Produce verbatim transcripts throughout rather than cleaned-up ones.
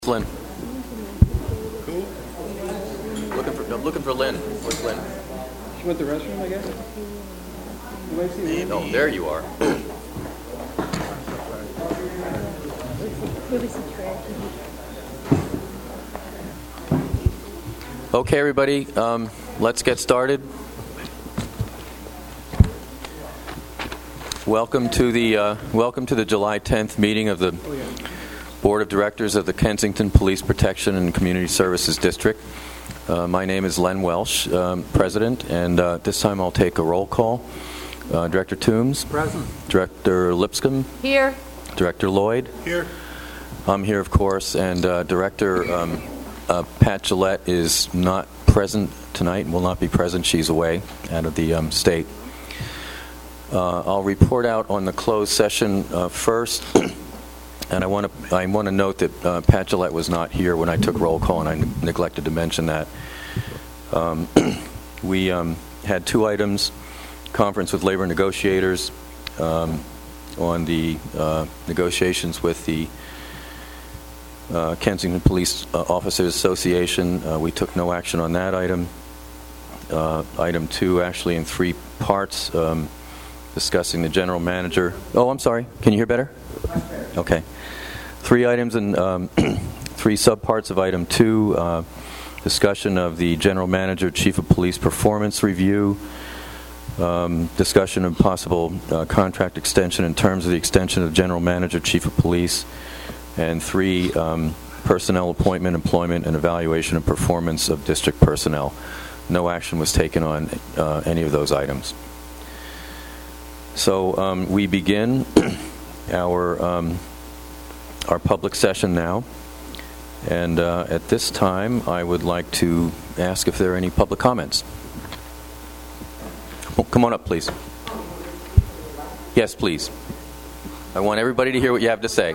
Lynn. Who? Looking for, I'm looking for Lynn. Where's Lynn? She went to the restroom, I guess? Anybody see Lynn? Oh, there you are. Okay, everybody, um, let's get started. Welcome to the uh, welcome to the July tenth meeting of the Board of Directors of the Kensington Police Protection and Community Services District. Uh, my name is Len Welsh, um, President, and uh, this time I'll take a roll call. Uh, Director Toombs. Present. Director Lipscomb. Here. Director Lloyd. Here. I'm here, of course, and uh, Director um, uh, Pat Gillette is not present tonight and will not be present. She's away out of the um, state. Uh, I'll report out on the closed session uh, first. And I want to I want to note that uh, Pat Gillette was not here when I took roll call, and I ne- neglected to mention that. Um, we um, had two items: conference with labor negotiators um, on the uh, negotiations with the uh, Kensington Police uh, Officers Association. Uh, we took no action on that item. Uh, item two, actually, in three parts, um, discussing the general manager. Oh, I'm sorry. Can you hear better? Okay. Three items and um, three subparts of item two, uh, discussion of the general manager, chief of police performance review, um, discussion of possible uh, contract extension in terms of the extension of general manager, chief of police, and three, um, personnel appointment, employment, and evaluation of performance of district personnel. No action was taken on uh, any of those items. So um, we begin our um, our public session now, and uh, at this time I would like to ask if there are any public comments. Oh, come on up, please. Yes, please. I want everybody to hear what you have to say.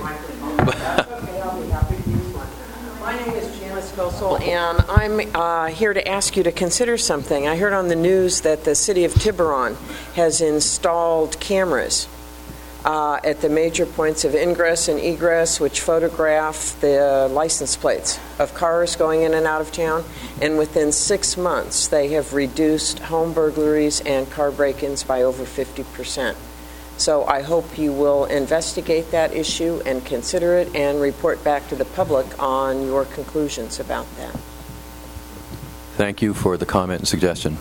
My name is Janice Gosel, and I'm uh, here to ask you to consider something. I heard on the news that the city of Tiburon has installed cameras Uh, at the major points of ingress and egress, which photograph the license plates of cars going in and out of town. And within six months, they have reduced home burglaries and car break-ins by over fifty percent. So I hope you will investigate that issue and consider it and report back to the public on your conclusions about that. Thank you for the comment and suggestion.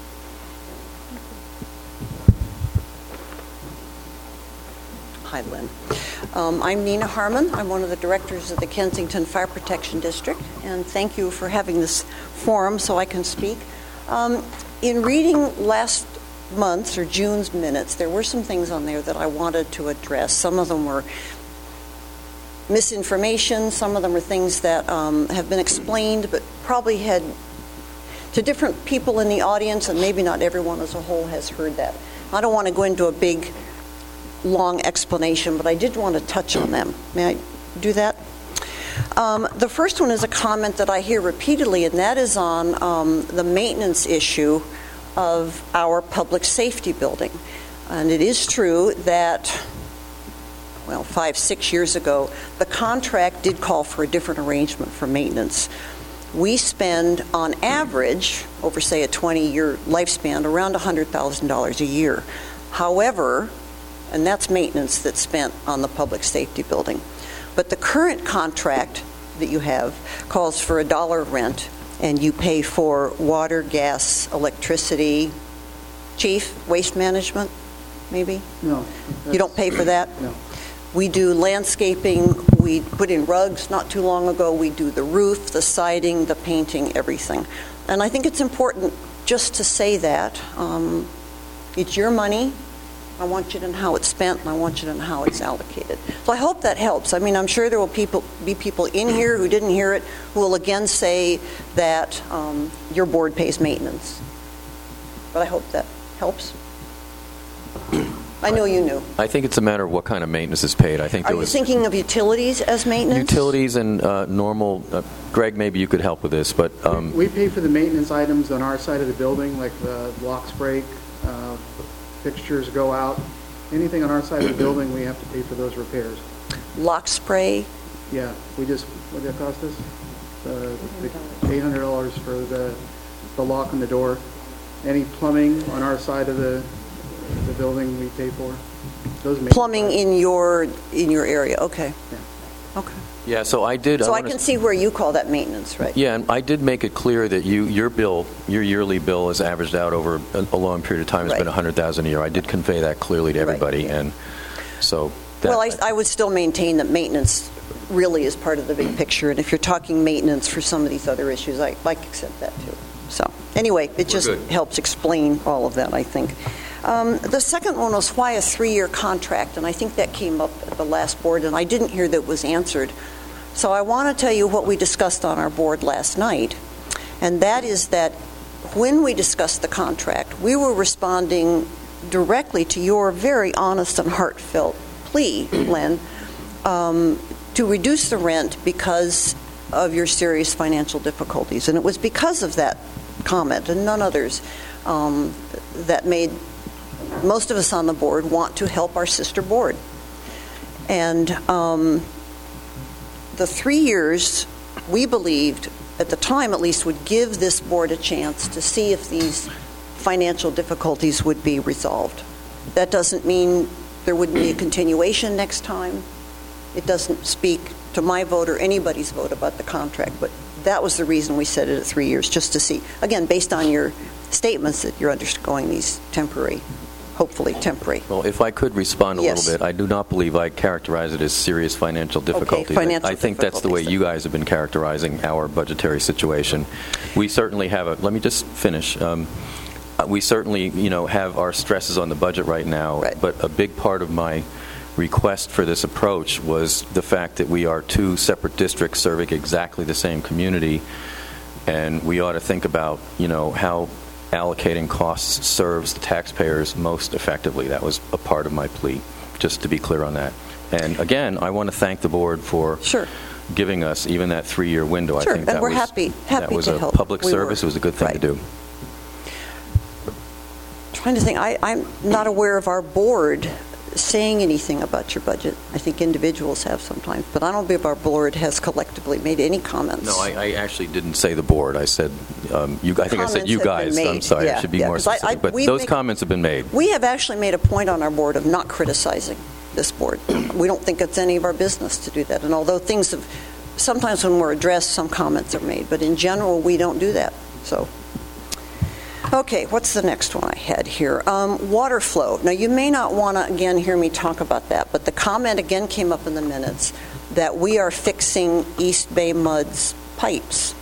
Hi, Lynn. Um, I'm Nina Harmon. I'm one of the directors of the Kensington Fire Protection District, and thank you for having this forum so I can speak. Um, in reading last month's or June's minutes, there were some things on there that I wanted to address. Some of them were misinformation. Some of them are things that um, have been explained but probably had to different people in the audience, and maybe not everyone as a whole has heard that. I don't want to go into a big long explanation, but I did want to touch on them. May I do that? Um, the first one is a comment that I hear repeatedly, and that is on um, the maintenance issue of our public safety building. And it is true that, well, five, six years ago, the contract did call for a different arrangement for maintenance. We spend, on average, over, say, a twenty-year lifespan, around one hundred thousand dollars a year. However, and that's maintenance that's spent on the public safety building. But the current contract that you have calls for a dollar rent, and you pay for water, gas, electricity. Chief, waste management, maybe? No. You don't pay for that? No. We do landscaping. We put in rugs not too long ago. We do the roof, the siding, the painting, everything. And I think it's important just to say that. Um, it's your money. I want you to know how it's spent, and I want you to know how it's allocated. So I hope that helps. I mean, I'm sure there will people, be people in here who didn't hear it who will again say that um, your board pays maintenance. But I hope that helps. I know you knew. I think it's a matter of what kind of maintenance is paid. I think Are there you was thinking of utilities as maintenance? Utilities and uh, normal. Uh, Greg, maybe you could help with this, but um, We pay for the maintenance items on our side of the building, like the locks break, uh, fixtures go out. Anything on our side of the building, we have to pay for those repairs. Lock spray, Yeah, we just, what did that cost us? Uh, the eight hundred dollars for the, the lock on the door. Any plumbing on our side of the, the building we pay for. Those maintenance Plumbing costs. in your, in your area, okay. Yeah. Okay. Yeah, so I did. So I wanna- can see where you call that maintenance, right? Yeah, and I did make it clear that you, your bill, your yearly bill is averaged out over a, a long period of time. It's Right. been one hundred thousand dollars a year. I did convey that clearly to Right, everybody, yeah. and so that... Well, I, I would still maintain that maintenance really is part of the big picture, and if you're talking maintenance for some of these other issues, I, I can accept that too. So, anyway, it just good. helps explain all of that, I think. Um, the second one was why a three-year contract, and I think that came up at the last board, and I didn't hear that it was answered. So I want to tell you what we discussed on our board last night, and that is that when we discussed the contract, we were responding directly to your very honest and heartfelt plea, Len, um, to reduce the rent because of your serious financial difficulties. And it was because of that comment and none others um, that made most of us on the board want to help our sister board. And um, the three years, we believed, at the time at least, would give this board a chance to see if these financial difficulties would be resolved. That doesn't mean there wouldn't be a continuation next time. It doesn't speak to my vote or anybody's vote about the contract, but that was the reason we set it at three years, just to see, again, based on your statements that you're undergoing these temporary, hopefully temporary. Well, if I could respond a Yes. little bit, I do not believe I characterize it as serious financial difficulties. financial I think that's the way difficulties. you guys have been characterizing our budgetary situation. We certainly have a, let me just finish. Um, uh, we certainly, you know, have our stresses on the budget right now, Right. but a big part of my request for this approach was the fact that we are two separate districts serving exactly the same community, and we ought to think about, you know, how allocating costs serves the taxpayers most effectively. That was a part of my plea, just to be clear on that. And again, I want to thank the board for Sure. giving us even that three-year window. Sure, I think and that we're was, happy- happy that was to a help. public We service. were. It was a good thing Right. to do. Trying to think, I, I'm not aware of our board saying anything about your budget. I think individuals have sometimes, but I don't believe our board has collectively made any comments. No, I, I actually didn't say the board. I said, um, you, I think I said Comments you have been guys. I'm made. sorry, Yeah, I should be yeah, more 'cause I- I- specific. But we those make- comments have been made. We have actually made a point on our board of not criticizing this board. We don't think it's any of our business to do that. And although things have, sometimes when we're addressed, some comments are made, but in general, we don't do that. So, okay, what's the next one I had here? Um, water flow. Now, you may not want to, again, hear me talk about that, but the comment again came up in the minutes that we are fixing East Bay Mud's pipes.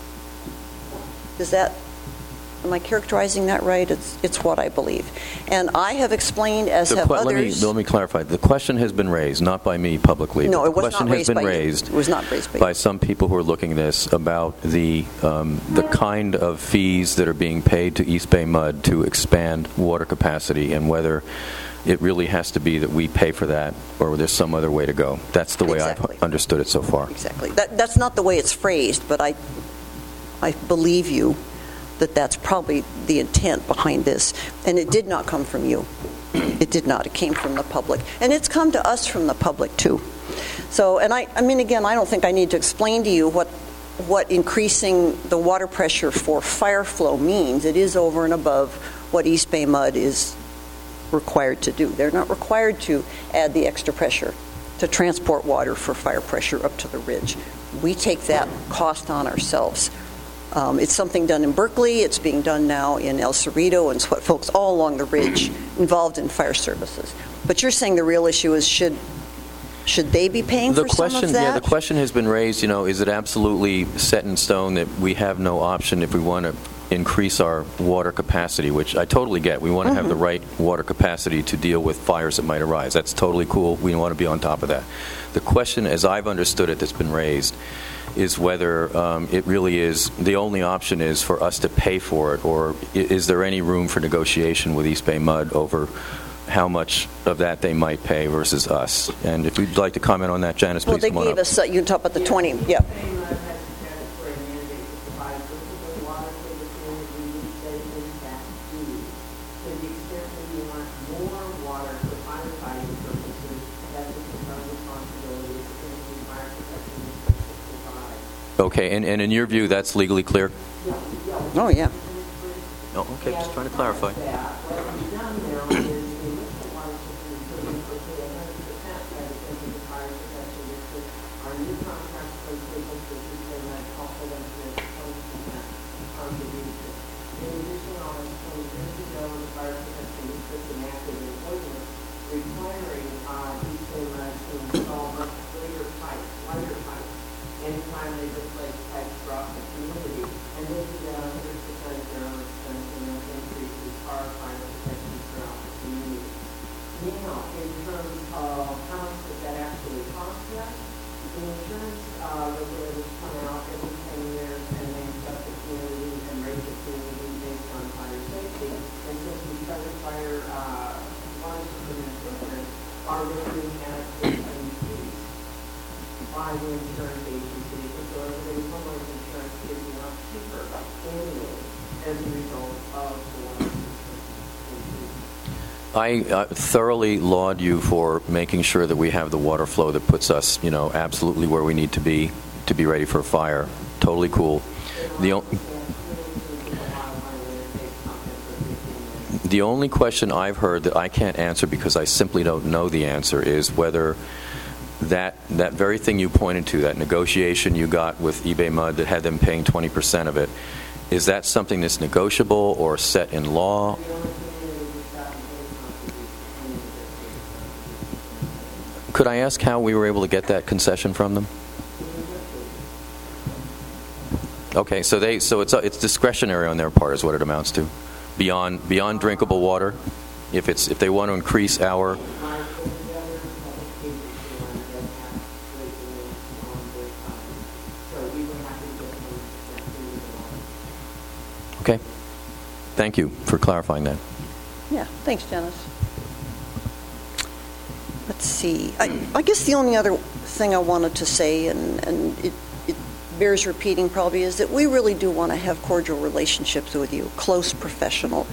Is that, am I characterizing that right? It's, it's what I believe. And I have explained, as The have que- let me others. let me clarify. The question has been raised, not by me publicly. No, but it the was not question raised has been by you. raised It was not raised by you. by some people who are looking at this about the um, the kind of fees that are being paid to East Bay Mud to expand water capacity, and whether it really has to be that we pay for that, or there's some other way to go. That's the way Exactly. I've understood it so far. Exactly. That, that's not the way it's phrased, but I, I believe you that that's probably the intent behind this. And it did not come from you. It did not. It came from the public. And it's come to us from the public, too. So, and I, I mean, again, I don't think I need to explain to you what, what increasing the water pressure for fire flow means. It is over and above what East Bay Mud is required to do. They're not required to add the extra pressure to transport water for fire pressure up to the ridge. We take that cost on ourselves. Um, it's something done in Berkeley. It's being done now in El Cerrito and Sweat folks all along the ridge involved in fire services. But you're saying the real issue is should should they be paying The for some question, of that? yeah, the question has been raised. You know, is it absolutely set in stone that we have no option if we want to increase our water capacity? Which I totally get. We want to have the right water capacity to deal with fires that might arise. That's totally cool. We want to be on top of that. The question, as I've understood it, that's been raised, is whether um, it really is the only option is for us to pay for it, or i- is there any room for negotiation with East Bay Mud over how much of that they might pay versus us? And if you'd like to comment on that, Janice, well, please they come on gave up. us, uh, you can talk about the twenty, yeah. Okay, and, and in your view, that's legally clear? Oh, yeah. Oh, okay, just trying to clarify. I uh, thoroughly laud you for making sure that we have the water flow that puts us, you know, absolutely where we need to be to be ready for a fire. Totally cool. The, o- the only question I've heard that I can't answer because I simply don't know the answer is whether that that very thing you pointed to, that negotiation you got with eBay Mud that had them paying twenty percent of it, is that something that's negotiable or set in law? Could I ask how we were able to get that concession from them? Okay, so they so it's it's discretionary on their part, is what it amounts to, beyond beyond drinkable water. If it's if they want to increase our okay, thank you for clarifying that. Yeah, thanks, Dennis. Let's see. I, I guess the only other thing I wanted to say, and, and it, it bears repeating probably, is that we really do want to have cordial relationships with you, close, professional.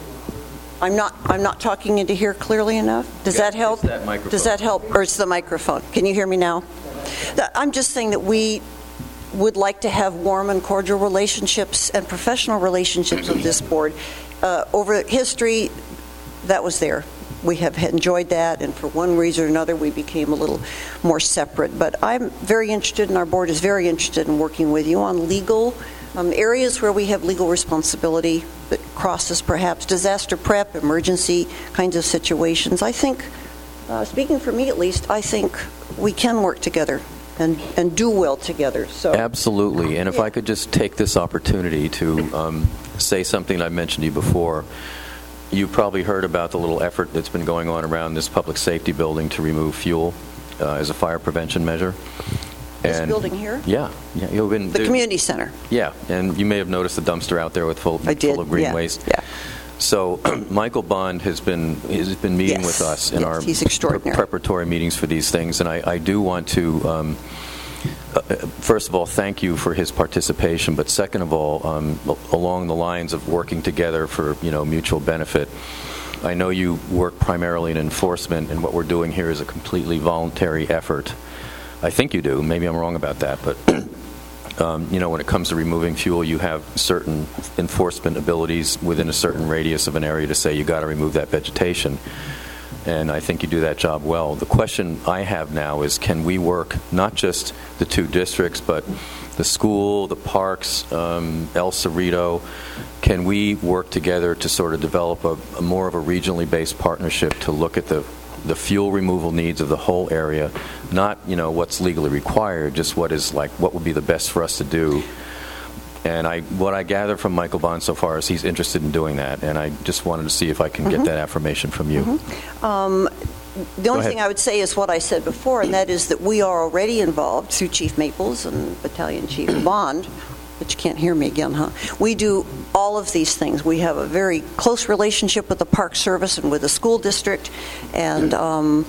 I'm not. I'm not talking into here clearly enough. Does Yeah, that help? it's that microphone. Does that help, or it's the microphone? Can you hear me now? That- I'm just saying that we would like to have warm and cordial relationships and professional relationships with this board. Uh, over history, that was there. We have enjoyed that, and for one reason or another, we became a little more separate. But I'm very interested, and our board is very interested in working with you on legal um, areas where we have legal responsibility that crosses perhaps disaster prep, emergency kinds of situations. I think, uh, speaking for me at least, I think we can work together and, and do well together. So Absolutely. And if Yeah. I could just take this opportunity to um, say something I mentioned to you before. You've probably heard about the little effort that's been going on around this public safety building to remove fuel uh, as a fire prevention measure. This And- building here? Yeah. yeah you've been, The there- community center. Yeah, and you may have noticed the dumpster out there with full, I did, full of green yeah, waste. yeah. So Michael Bond has been has been meeting Yes, with us in yes, our he's extraordinary. pre- preparatory meetings for these things, and I, I do want to, um, uh, first of all, thank you for his participation, but second of all, um, along the lines of working together for you know mutual benefit. I know you work primarily in enforcement, and what we're doing here is a completely voluntary effort. I think you do. Maybe I'm wrong about that, but um, you know, when it comes to removing fuel, you have certain enforcement abilities within a certain radius of an area to say you got to remove that vegetation, and I think you do that job well. The question I have now is, can we work not just the two districts, but the school, the parks, um, El Cerrito? Can we work together to sort of develop a, a more of a regionally based partnership to look at the the fuel removal needs of the whole area, not you know what's legally required, just what is like what would be the best for us to do. And I, what I gather from Michael Bond so far is he's interested in doing that, and I just wanted to see if I can Mm-hmm. get that affirmation from you. Mm-hmm. Um, the only ahead. thing I would say is what I said before, and that is that we are already involved through Chief Maples and Battalion Chief Bond, but you can't hear me again, huh? We do all of these things. We have a very close relationship with the Park Service and with the school district, and um,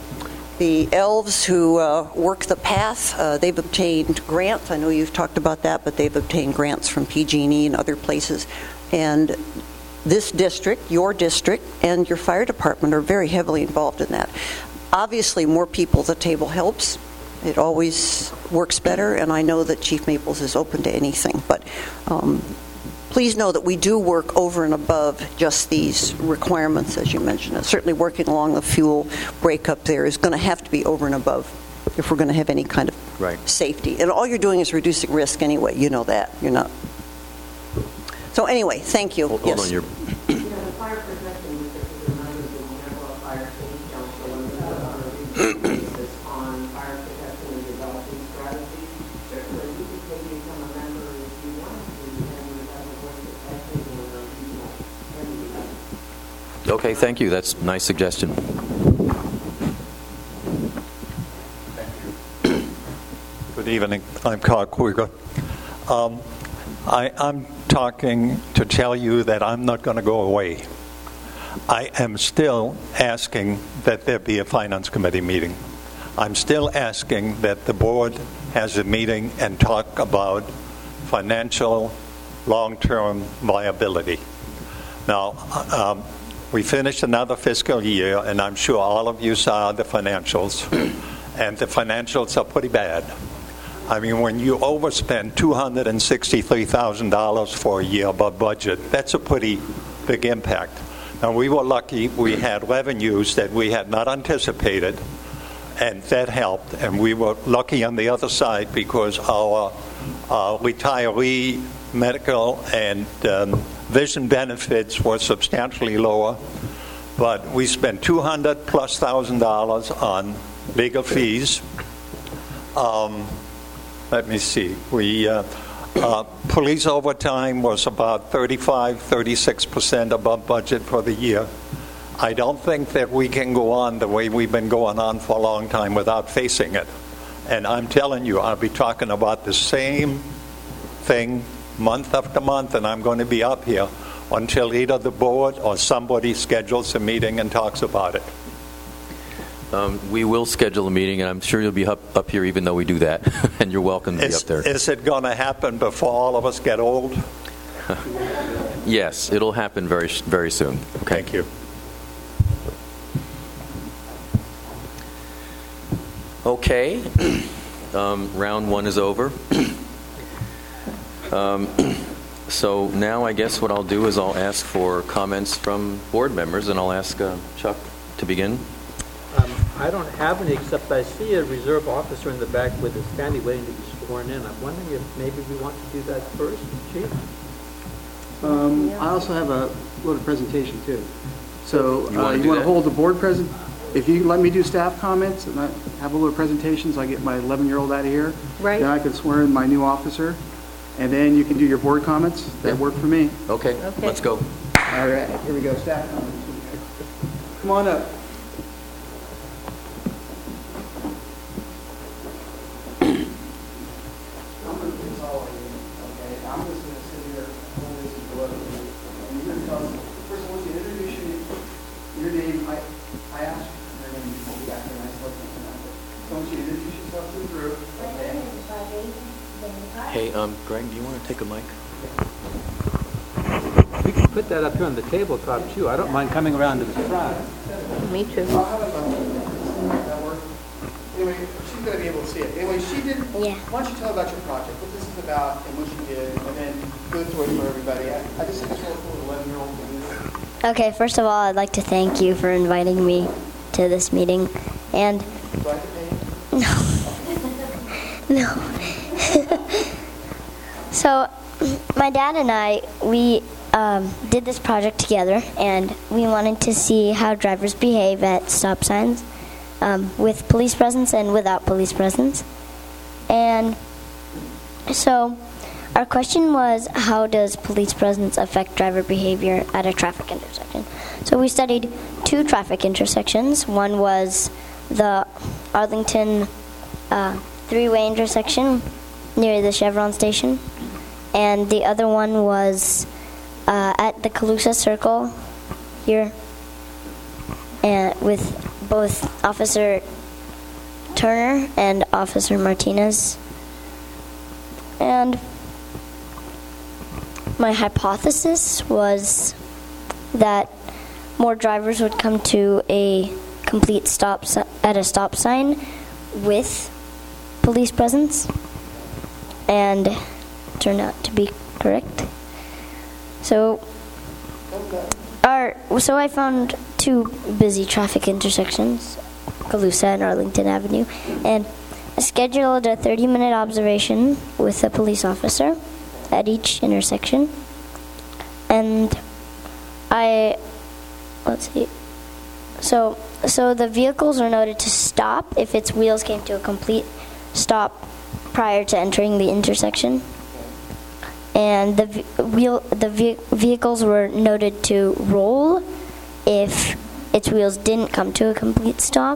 the elves who uh, work the path, uh, they've obtained grants. I know you've talked about that, but they've obtained grants from P G and E and other places. And this district, your district, and your fire department are very heavily involved in that. Obviously, more people at the table helps, It always works better, and I know that Chief Maples is open to anything. But um, please know that we do work over and above just these requirements, as you mentioned. And certainly working along the fuel breakup there is going to have to be over and above if we're going to have any kind of Right. safety. And all you're doing is reducing risk anyway. You know that. You're not. So anyway, thank you. Hold, yes. hold on, you're... You know, the fire protection district is another thing. We have a fire safety council, and we have on a regional basis on fire protection and developing strategies. Certainly, you could take become a member if you wanted to, and we have a voice of action on our regional entities. Okay, thank you. That's a nice suggestion. Good evening. I'm Carl Kruger. Um, I, I'm talking to tell you that I'm not going to go away. I am still asking that there be a Finance Committee meeting. I'm still asking that the board has a meeting and talk about financial long-term viability. Now, um, we finished another fiscal year, and I'm sure all of you saw the financials, and the financials are pretty bad. I mean, when you overspend two hundred sixty-three thousand dollars for a year above budget, that's a pretty big impact. Now, we were lucky we had revenues that we had not anticipated, and that helped. And we were lucky on the other side because our uh, retiree medical and um, vision benefits were substantially lower. But we spent two hundred plus thousand dollars on legal fees. Um, Let me see. We uh, uh, police overtime was about thirty-five, thirty-six percent above budget for the year. I don't think that we can go on the way we've been going on for a long time without facing it. And I'm telling you, I'll be talking about the same thing month after month, and I'm going to be up here until either the board or somebody schedules a meeting and talks about it. Um, we will schedule a meeting, and I'm sure you'll be up, up here even though we do that, and you're welcome to Is, be up there. is it going to happen before all of us get old? Yes, it'll happen very, very soon. Okay. Thank you. Okay. Um, round one is over. Um, so now I guess what I'll do is I'll ask for comments from board members, and I'll ask uh, Chuck to begin. Um, I don't have any, except I see a reserve officer in the back with his family waiting to be sworn in. I'm wondering if maybe we want to do that first, Chief? Um, I also have a little presentation too. So You uh, wanna you do want that? to hold the board present? If you let me do staff comments and I have a little presentations, I get my eleven-year-old out of here. Right. Then I can swear in my new officer, and then you can do your board comments. That Yeah. work for me. Okay, Okay. let's go. All right, here we go. Staff comments. Come on up. I'm going to consolidate, okay? I'm just going to sit here and listen to what you do. And you're going to tell us, first of all, you introduce your, your name. I, I asked your name before we got here, and I still can't remember. So I want you to introduce yourself to the group. Okay? Hey, um, Greg, do you want to take a mic? We can put that up here on the tabletop, too. I don't mind coming around to the front. Me too. I'll have it on that work. Anyway, she's going to be able to see it. Anyway, she did, Yeah. why don't you tell about your project, what this is about and what you did, and then go through it for everybody. I, I just think it's really cool, eleven-year-old can do this. Okay, first of all, I'd like to thank you for inviting me to this meeting. And Do I have to pay you? no. So, my dad and I, we um, did this project together, and we wanted to see how drivers behave at stop signs um, with police presence and without police presence. And so, our question was, how does police presence affect driver behavior at a traffic intersection? So we studied two traffic intersections. One was the Arlington uh, three-way intersection near the Chevron station, and the other one was uh, at the Calusa Circle here, and with both Officer Turner and Officer Martinez. And my hypothesis was that more drivers would come to a complete stop si- at a stop sign with police presence, and it turned out to be correct. So, our so I found two busy traffic intersections, Calusa and Arlington Avenue, and I scheduled a thirty-minute observation with a police officer at each intersection. And I, let's see, so so the vehicles are noted to stop if its wheels came to a complete stop prior to entering the intersection. And the ve- wheel the ve- vehicles were noted to roll if its wheels didn't come to a complete stop.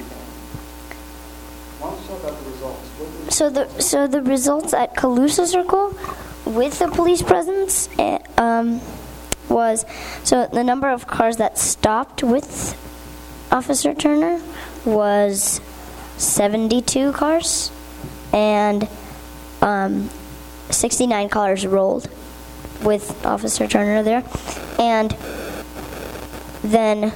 Why don't you talk about the results? What So the so the results at Calusa Circle with the police presence eh, um, was so the number of cars that stopped with Officer Turner was seventy-two cars, and um, sixty-nine cars rolled with Officer Turner there, and then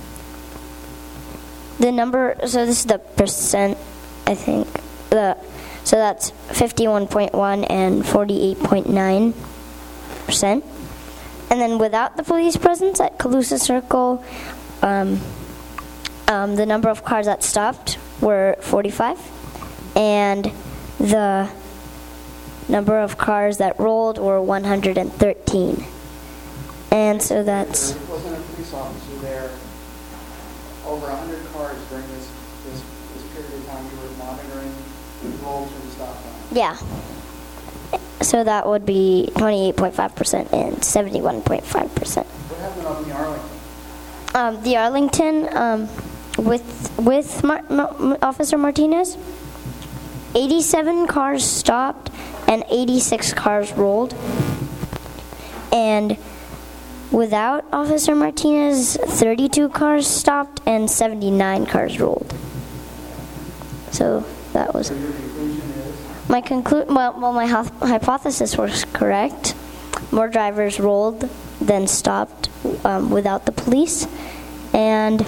the number. So this is the percent, I think. The so that's fifty-one point one and forty-eight point nine percent. And then without the police presence at Calusa Circle, um, um, the number of cars that stopped were forty-five, and the number of cars that rolled were one hundred thirteen. And so that's... There wasn't a police officer there. Over one hundred cars during this, this, this period of time we were monitoring the rolls from the stop sign. Yeah. So that would be twenty-eight point five percent and seventy-one point five percent. What happened up in the Arlington? Um, the Arlington, um, with with Mar- Mar- Officer Martinez, eighty-seven cars stopped and eighty-six cars rolled. And without Officer Martinez, thirty-two cars stopped and seventy-nine cars rolled. So that was... So your conclusion is? My conclu- well, well, my hy- hypothesis was correct. More drivers rolled than stopped um, without the police. And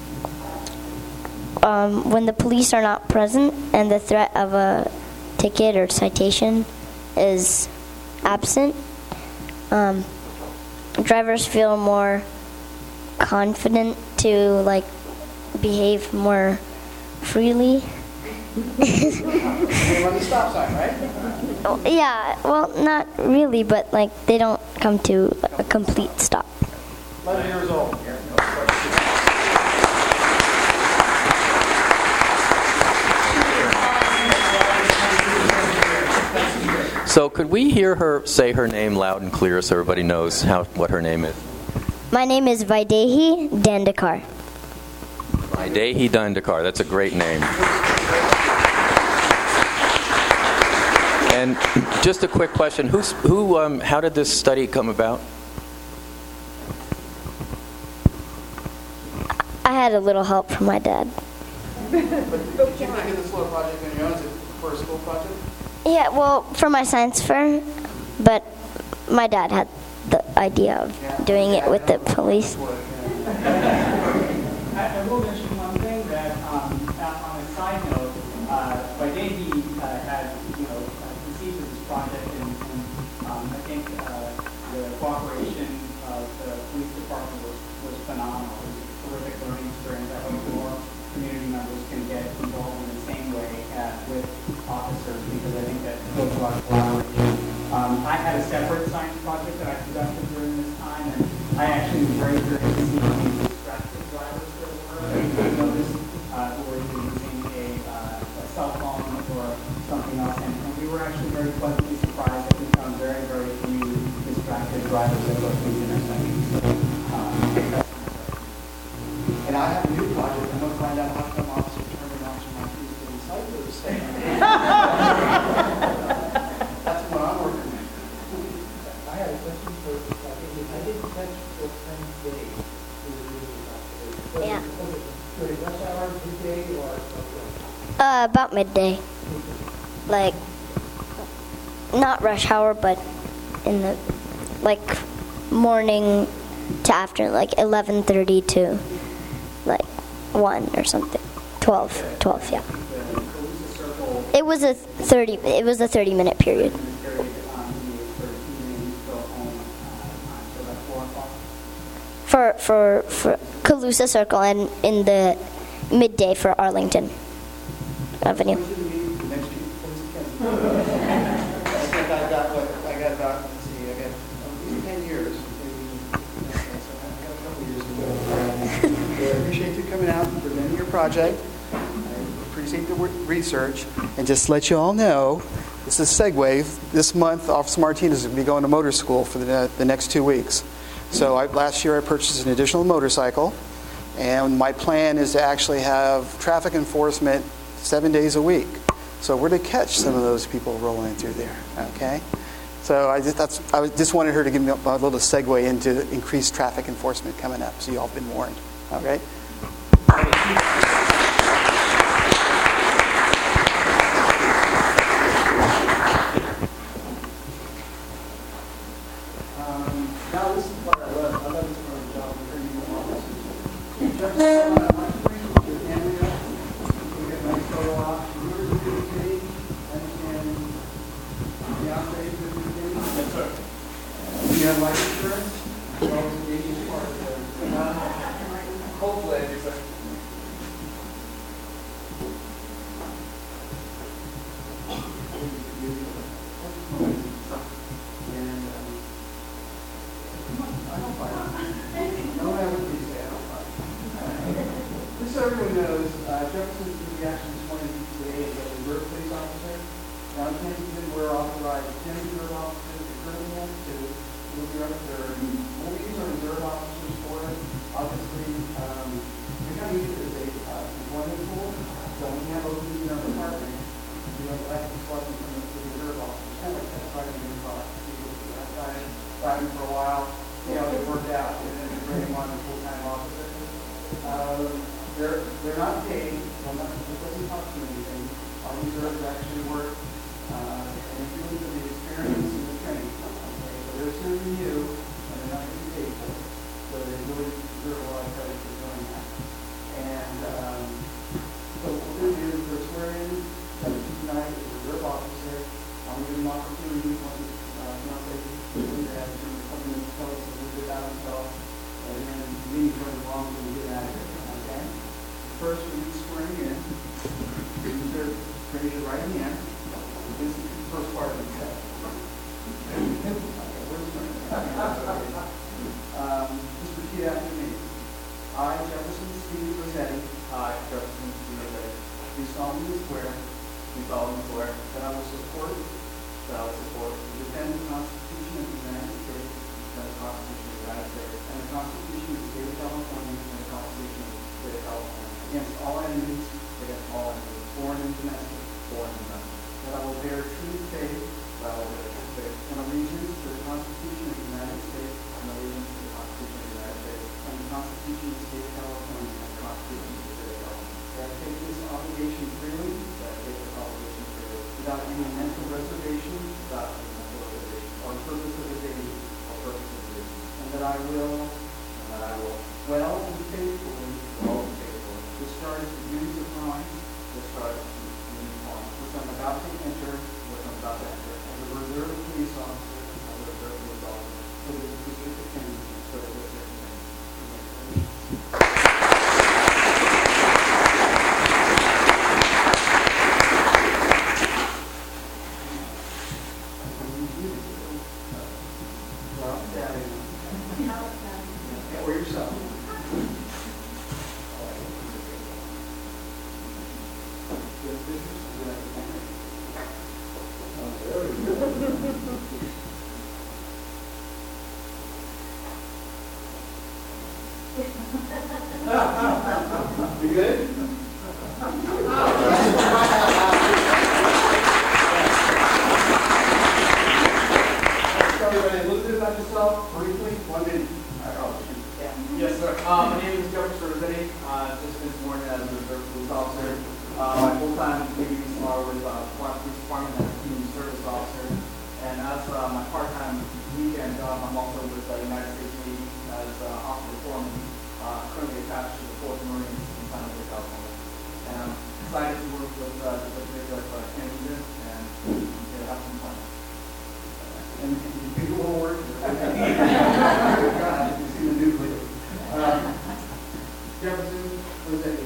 um, when the police are not present and the threat of a ticket or citation is absent, um, drivers feel more confident to like behave more freely. They run the stop sign, right? Oh, yeah, well, not really, but like they don't come to a complete stop. eleven years old. So could we hear her say her name loud and clear so everybody knows how what her name is? My name is Vaidehi Dandekar. Vaidehi Dandekar. That's a great name. And just a quick question: Who's, who? Um, how did this study come about? I had a little help from my dad. But did you think of this little project on your own? Is it for a school project? Yeah, well, for my science fair, but my dad had the idea of doing it with the police. I, I will mention one thing that um, on a side note, uh, Vaidehi uh, had, you know, uh, conceived of this project, and, and um, I think uh, the cooperation of the police department was, was phenomenal. It was a terrific learning experience. I hope more community members can get involved in the same way uh, with officers, because I think that goes a lot of collaboration. Um, I had a separate science project that I conducted during this time, and I actually was very curious to see how many distracted drivers there were. I noticed uh, who were either using a, uh, a cell phone or something else, and, and we were actually very pleasantly surprised that we found very, very few distracted drivers that go through these intersections. So, um, that's And I have a new project. I'm going to find out how come Officer Turner and Officer Martinez didn't cite those things. That's what I'm working on. I had a question for, I think, I didn't catch what time of day you were doing about today. Yeah. Was it during rush hour, midday, or what? Uh, about midday. Like, not rush hour, but in the, like, morning to after, like, eleven thirty to, like, one or something. twelve, twelve, yeah. the Calusa Circle It was a thirty. It was a thirty-minute period. Period, um, you for evening, you go home, uh, until like four o'clock. For for for Calusa Circle and in the midday for Arlington Avenue. Next week, please, I think I got what, I got about, let's see, I got at least ten years, maybe, okay, so I got a couple years to go. I appreciate you coming out and presenting your project. I appreciate the wor- research. And just to let you all know, this is a segue. This month, Officer Martinez is going to be going to motor school for the, the next two weeks. So I, last year I purchased an additional motorcycle, and my plan is to actually have traffic enforcement seven days a week. So we're to catch some of those people rolling through there, okay? So I just, that's, I just wanted her to give me a little segue into increased traffic enforcement coming up, so you all have been warned, all right? Um, now this is what I love. I love this part of the job. We're training new officers. Just, uh, my friend, with Andrea, we get my photo op. You were the good city, and the outside is the good city. Yes, sir. Do you have life insurance? Well, the aging part of it. Uh, hopefully, I do, sir. And, um, I don't fight. I don't have what you say. I don't fight. Just so everyone knows, uh, Jefferson City actually just wanted to say that we were a police officer. Now, in Kensington, we're authorized ten reserve officers to criminal to move the other third. What we use our reserve officers for, obviously, um, we kind of use it as a uh, employment tool. So when we have openings in our department, we have elected selection from the reserve officers, kind of like that, driving in the car. That guy driving for a while, you know, it worked out, and then we bring him on as full-time officer. Uh, they're, they're not paid, so not, it doesn't cost them anything. Our reserves actually work, uh, and it's really for the experience and the training. Okay? So they're serving you, and they're not going to be paid for it. So they really deserve a lot of credit for doing that. And um, so what we're going to do is we're swearing that tonight is a reserve officer. I'm going to give them opportunity once uh, not taking to have to come in and tell us a little bit about himself, and then me going along when we get out of here. Okay? First, we need swearing in. Either raise your right hand. This is the first part of the test. Okay, we're swearing. Um, just repeat after me. I, Jefferson Steve Rossetti. I, Jefferson Steve Rossetti. Do solemnly swear. Do solemnly swear that I will support. That I will support. Defend the Constitution of the United States. And the Constitution of the United States. And the Constitution of the State of California. And the Constitution of the State of California. Against all enemies. Against all enemies. Foreign and domestic. Foreign and domestic. That I will bear true faith. That I will bear true faith. And allegiance to the Constitution of the United States. And allegiance to the Constitution of the United States. And the Constitution of the State of California. And the Constitution of the State of California. That I take this obligation freely. That I take this obligation freely. Without any mental reservation. Without any mental reservation. Or purpose of evasion. Or purpose of evasion. And that I will. And that I will. Well and faithfully. Well and faithfully. Discharge the duties upon. Discharge the duties upon. Which I'm about to enter. Which I'm about to enter. As a reserve police officer. As a reserve police officer. For the district of Kensington. For the district of Kensington. Or yourself. You good? Tell me a little bit about yourself, briefly, one minute. Oh, shoot. Yes, sir. Uh, my name is Jefferson Rossetti. Uh, just been sworn in as a reserve police officer. Uh, my full-time duties are with uh, Florida Police Department as a community service officer. And as uh, my part-time weekend job, I'm also with the United States Navy as uh, officer foreman, uh, currently attached to the fourth Marines in San Jose, California. And I'm excited to work with uh, the city of uh, Kensington and uh, have some fun. And you do a little work. God, you see the news lately. Uh, Jefferson, what is that?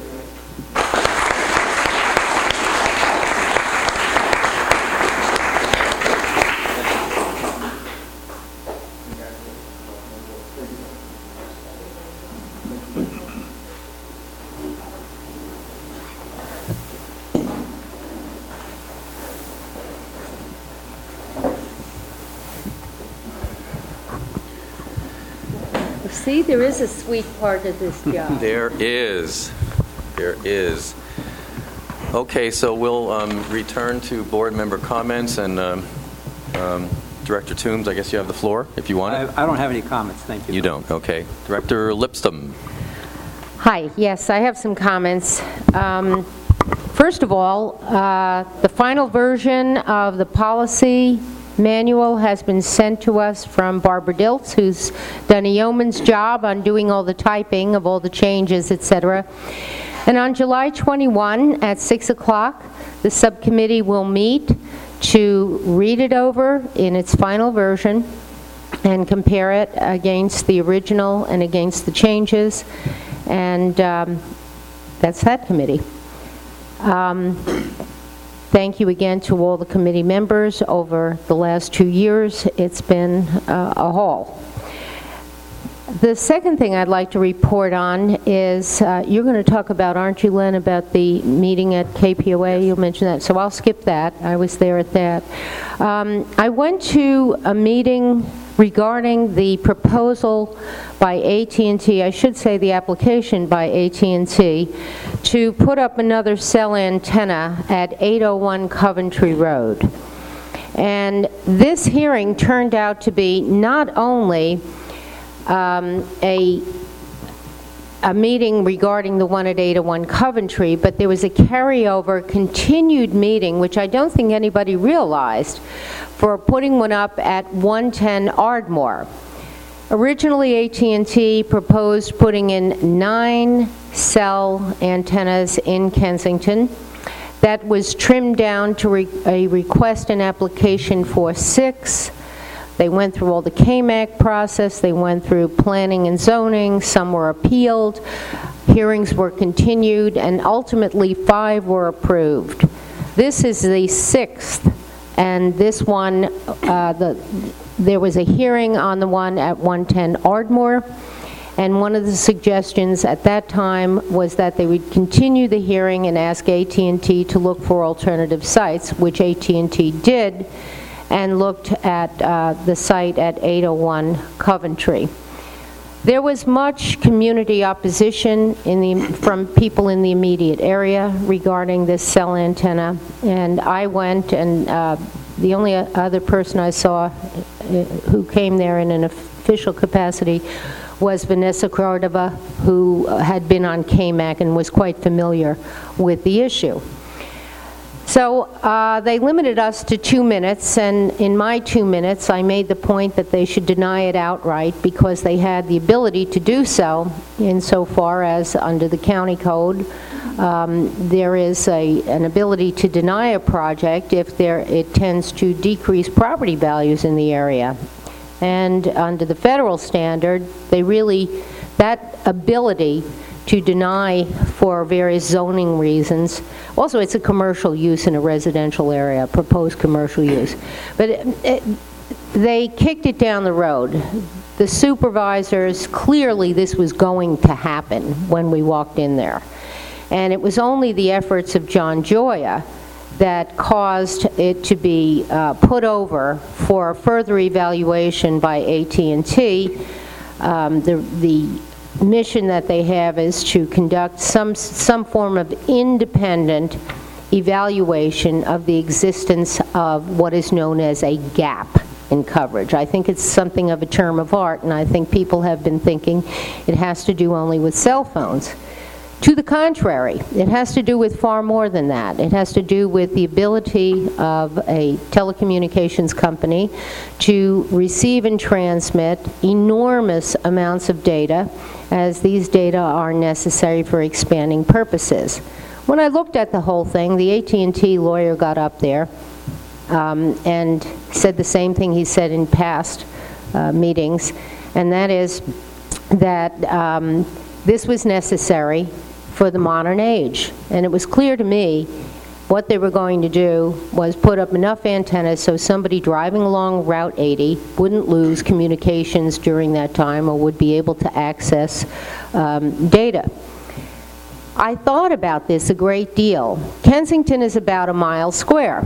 See, there is a sweet part of this job. There is. There is. Okay, so we'll um, return to board member comments, and um, um, Director Toombs, I guess you have the floor if you want it. I, I don't have any comments, thank you. You don't, okay. Director Lipscomb. Hi, yes, I have some comments. Um, first of all, uh, the final version of the policy manual has been sent to us from Barbara Diltz, who's done a yeoman's job on doing all the typing of all the changes, et cetera. And on July twenty-first at six o'clock, the subcommittee will meet to read it over in its final version and compare it against the original and against the changes. And um, that's that committee. Um, Thank you again to all the committee members over the last two years. It's been uh, a haul. The second thing I'd like to report on is uh, you're going to talk about, aren't you, Len, about the meeting at K P O A? You mentioned that, so I'll skip that. I was there at that. Um, I went to a meeting regarding the proposal by A T and T, I should say the application by A T and T, to put up another cell antenna at eight oh one Coventry Road. And this hearing turned out to be not only um, a a meeting regarding the one at eight oh one Coventry, but there was a carryover continued meeting, which I don't think anybody realized, for putting one up at one ten Ardmore. Originally, A T and T proposed putting in nine cell antennas in Kensington. That was trimmed down to re a request and application for six. They went through all the K M A C process, they went through planning and zoning, some were appealed, hearings were continued, and ultimately five were approved. This is the sixth, and this one, uh, the, there was a hearing on the one at one ten Ardmore, and one of the suggestions at that time was that they would continue the hearing and ask A T and T to look for alternative sites, which A T and T did, and looked at uh, the site at eight oh one Coventry. There was much community opposition in the, from people in the immediate area regarding this cell antenna, and I went, and uh, the only other person I saw uh, who came there in an official capacity was Vanessa Cordova, who had been on K M A C and was quite familiar with the issue. So uh, they limited us to two minutes, and in my two minutes I made the point that they should deny it outright because they had the ability to do so insofar as under the county code um, there is a, an ability to deny a project if there, it tends to decrease property values in the area. And under the federal standard, they really, that ability to deny for various zoning reasons. Also, it's a commercial use in a residential area, proposed commercial use. But it, it, they kicked it down the road. The supervisors, clearly this was going to happen when we walked in there. And it was only the efforts of John Joya that caused it to be uh, put over for further evaluation by A T and T. Um, the, the mission that they have is to conduct some, some form of independent evaluation of the existence of what is known as a gap in coverage. I think it's something of a term of art, and I think people have been thinking it has to do only with cell phones. To the contrary, it has to do with far more than that. It has to do with the ability of a telecommunications company to receive and transmit enormous amounts of data, as these data are necessary for expanding purposes. when I looked at the whole thing, the A T and T lawyer got up there um, and said the same thing he said in past uh, meetings, and that is that um, this was necessary for the modern age. And it was clear to me what they were going to do was put up enough antennas so somebody driving along Route eighty wouldn't lose communications during that time or would be able to access um, data. I thought about this a great deal. Kensington is about a mile square.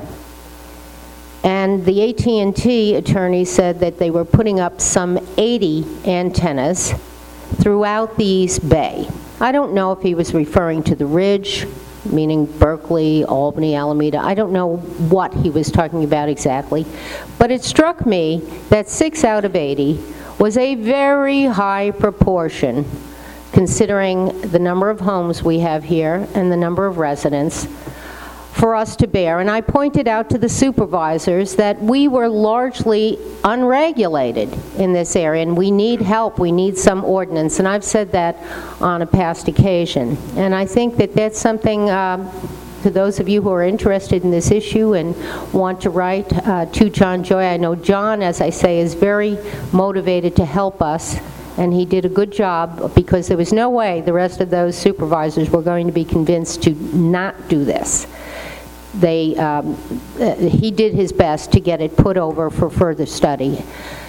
And the A T and T attorney said that they were putting up some eighty antennas throughout the East Bay. I don't know if he was referring to the Ridge, meaning Berkeley, Albany, Alameda. I don't know what he was talking about exactly. But it struck me that six out of eighty was a very high proportion, considering the number of homes we have here and the number of residents, for us to bear. And I pointed out to the supervisors that we were largely unregulated in this area, and we need help, we need some ordinance, and I've said that on a past occasion. And I think that that's something, um, to those of you who are interested in this issue and want to write uh, to John Joy, I know John, as I say, is very motivated to help us, and he did a good job, because there was no way the rest of those supervisors were going to be convinced to not do this. They, um, uh, he did his best to get it put over for further study.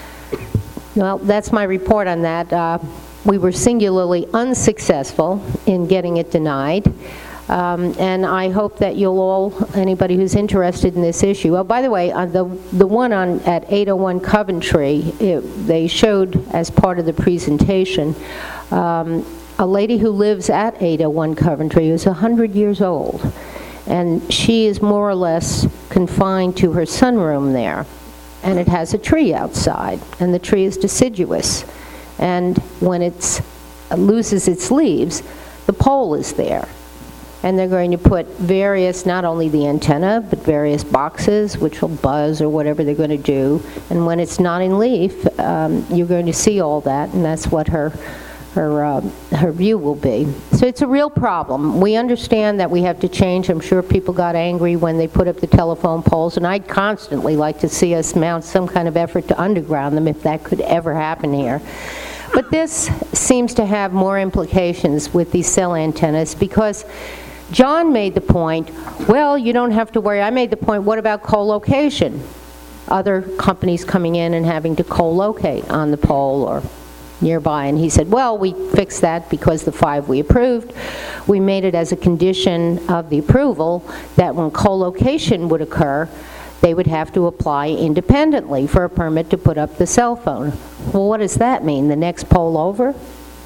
Well, that's my report on that. Uh, we were singularly unsuccessful in getting it denied. Um, and I hope that you'll all, anybody who's interested in this issue. Oh, by the way, on the the one on at eight oh one Coventry, it, they showed as part of the presentation um, a lady who lives at eight oh one Coventry who's one hundred years old. And she is more or less confined to her sunroom there. And it has a tree outside, and the tree is deciduous. And when it loses its leaves, the pole is there. And they're going to put various, not only the antenna, but various boxes which will buzz or whatever they're going to do. And when it's not in leaf, um, you're going to see all that, and that's what her her uh, her view will be. So it's a real problem. We understand that we have to change. I'm sure people got angry when they put up the telephone poles, and I'd constantly like to see us mount some kind of effort to underground them if that could ever happen here. But this seems to have more implications with these cell antennas, because John made the point, well, you don't have to worry. I made the point, what about co-location? Other companies coming in and having to co-locate on the pole or nearby. And he said, well, we fixed that because the five we approved, we made it as a condition of the approval that when co-location would occur, they would have to apply independently for a permit to put up the cell phone. Well, what does that mean? The next pole over?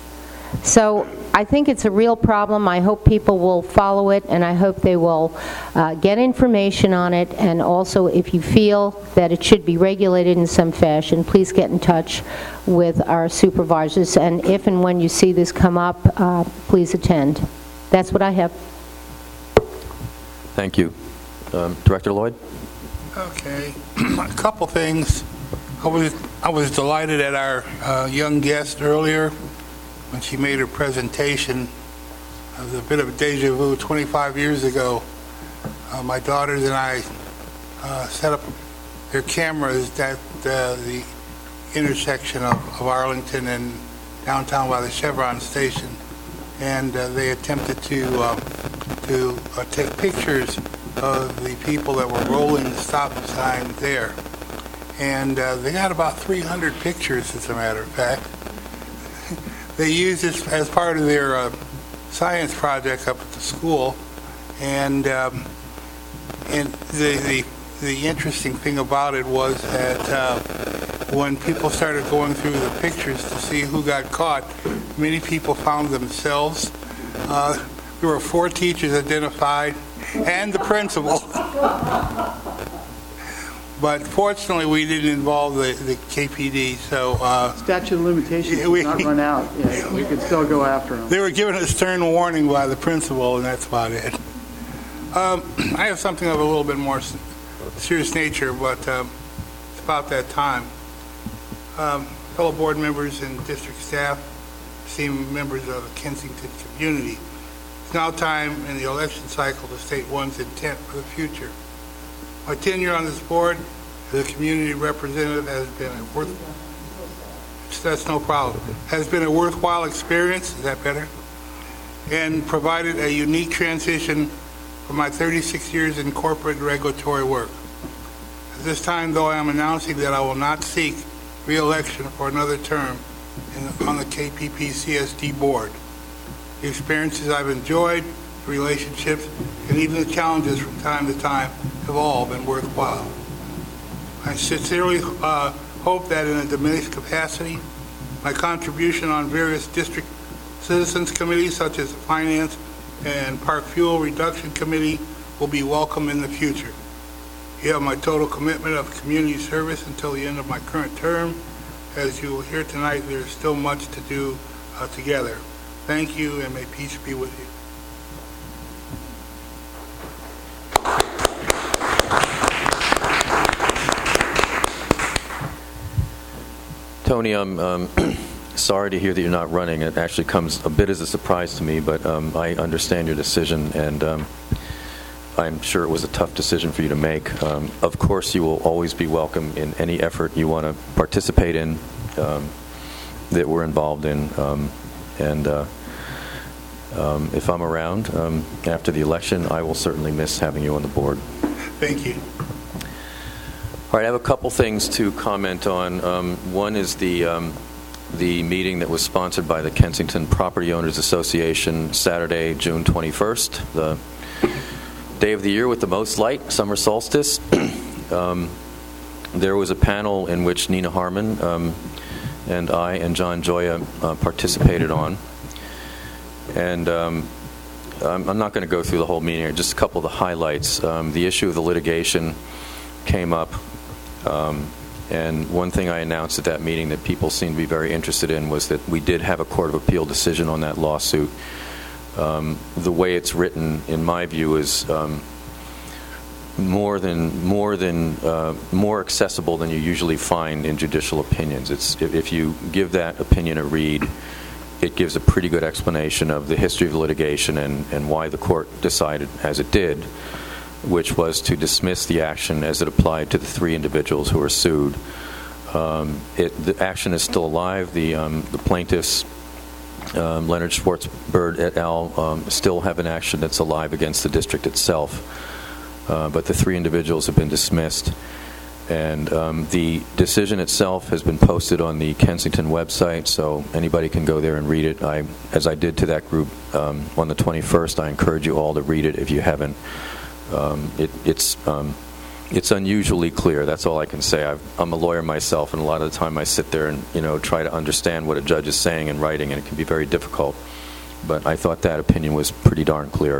So I think it's a real problem. I hope people will follow it, and I hope they will uh, get information on it. And also, if you feel that it should be regulated in some fashion, please get in touch with our supervisors. And if and when you see this come up, uh, please attend. That's what I have. Thank you. Um, Director Lloyd? Okay. A couple things. I was, I was delighted at our uh, young guest earlier when she made her presentation. It was a bit of a deja vu. twenty-five years ago, uh, my daughters and I uh, set up their cameras at uh, the intersection of, of Arlington and downtown by the Chevron station, and uh, they attempted to uh, to uh, take pictures of the people that were rolling the stop sign there. And uh, they got about three hundred pictures, as a matter of fact. They used this as part of their uh, science project up at the school, and um, and the, the the interesting thing about it was that uh, when people started going through the pictures to see who got caught, many people found themselves. Uh, there were four teachers identified, and the principal. But fortunately, we didn't involve the, the K P D, so... Uh, Statute of limitations yeah, we, did not run out. Yeah, we could still go after them. They were given a stern warning by the principal, and that's about it. Um, I have something of a little bit more serious nature, but um, it's about that time. Um, fellow board members and district staff, esteemed members of the Kensington community, It's now time in the election cycle to state one's intent for the future. My tenure on this board as a community representative has been a worth, that's no problem, has been a worthwhile experience, is that better? And provided a unique transition from my thirty-six years in corporate regulatory work. At this time, though, I am announcing that I will not seek re-election for another term in, on the K P P C S D board. The experiences I've enjoyed, the relationships, and even the challenges from time to time have all been worthwhile. I sincerely uh, hope that in a diminished capacity, my contribution on various district citizens committees such as the Finance and Park Fuel Reduction Committee will be welcome in the future. You have my total commitment of community service until the end of my current term. As you will hear tonight, there is still much to do uh, together. Thank you, and may peace be with you. Tony, I'm um, sorry to hear that you're not running. It actually comes a bit as a surprise to me, but um, I understand your decision, and um, I'm sure it was a tough decision for you to make. Um, of course, you will always be welcome in any effort you want to participate in um, that we're involved in. Um, and uh, um, if I'm around um, after the election, I will certainly miss having you on the board. Thank you. All right, I have a couple things to comment on. Um, one is the um, the meeting that was sponsored by the Kensington Property Owners Association Saturday, June twenty-first, the day of the year with the most light, summer solstice. um, there was a panel in which Nina Harmon um, and I and John Joya uh, participated on. And um, I'm, I'm not going to go through the whole meeting here, just a couple of the highlights. Um, the issue of the litigation came up. Um, and one thing I announced at that meeting that people seemed to be very interested in was that we did have a Court of Appeal decision on that lawsuit. Um, the way it's written, in my view, is um, more than more than uh, more accessible than you usually find in judicial opinions. It's if, if you give that opinion a read, it gives a pretty good explanation of the history of the litigation and, and why the court decided as it did, which was to dismiss the action as it applied to the three individuals who were sued. Um, it, the action is still alive. The, um, the plaintiffs, um, Leonard Schwartzbird et al., um, still have an action that's alive against the district itself. Uh, but the three individuals have been dismissed. And um, the decision itself has been posted on the Kensington website, so anybody can go there and read it. I, as I did to that group um, on the twenty-first, I encourage you all to read it if you haven't. Um, it, it's um, it's unusually clear. That's all I can say. I've, I'm a lawyer myself, and a lot of the time I sit there and you know try to understand what a judge is saying and writing, and it can be very difficult. But I thought that opinion was pretty darn clear.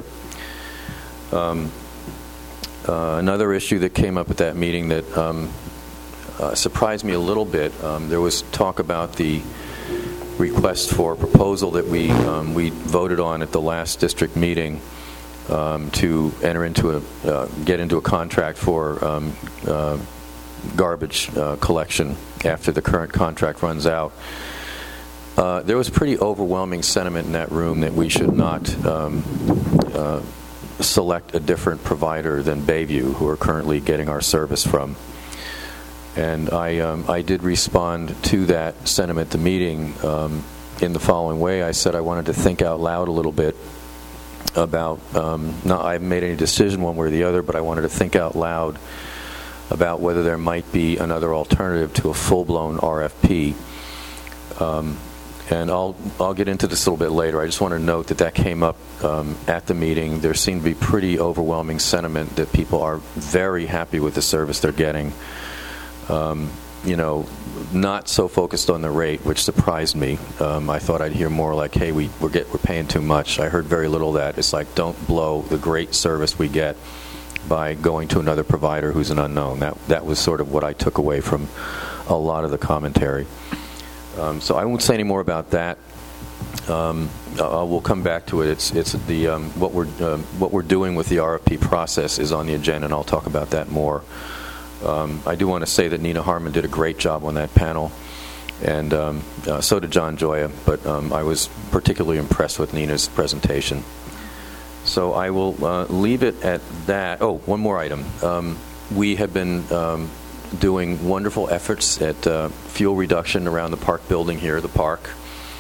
Um, uh, another issue that came up at that meeting that um, uh, surprised me a little bit. Um, there was talk about the request for proposal that we um, we voted on at the last district meeting. Um, to enter into a uh, get into a contract for um, uh, garbage uh, collection after the current contract runs out. Uh, there was pretty overwhelming sentiment in that room that we should not um, uh, select a different provider than Bayview, who are currently getting our service from. And I um, I did respond to that sentiment at the meeting um, in the following way. I said I wanted to think out loud a little bit about, um, not I haven't made any decision one way or the other, but I wanted to think out loud about whether there might be another alternative to a full-blown R F P. Um, and I'll I'll get into this a little bit later. I just want to note that that came up um, at the meeting. There seemed to be pretty overwhelming sentiment that people are very happy with the service they're getting. Um, you know, not so focused on the rate, which surprised me. Um, I thought I'd hear more like, hey, we, we're, get, we're paying too much. I heard very little of that. It's like, don't blow the great service we get by going to another provider who's an unknown. That, that was sort of what I took away from a lot of the commentary. Um, so I won't say any more about that. Um, uh, we'll come back to it. It's, it's the, um, what, we're, um, what we're doing with the R F P process is on the agenda, and I'll talk about that more. Um, I do want to say that Nina Harmon did a great job on that panel, and um, uh, so did John Joya, but um, I was particularly impressed with Nina's presentation. So I will uh, leave it at that. Oh, one more item. Um, we have been um, doing wonderful efforts at uh, fuel reduction around the park building here, the park.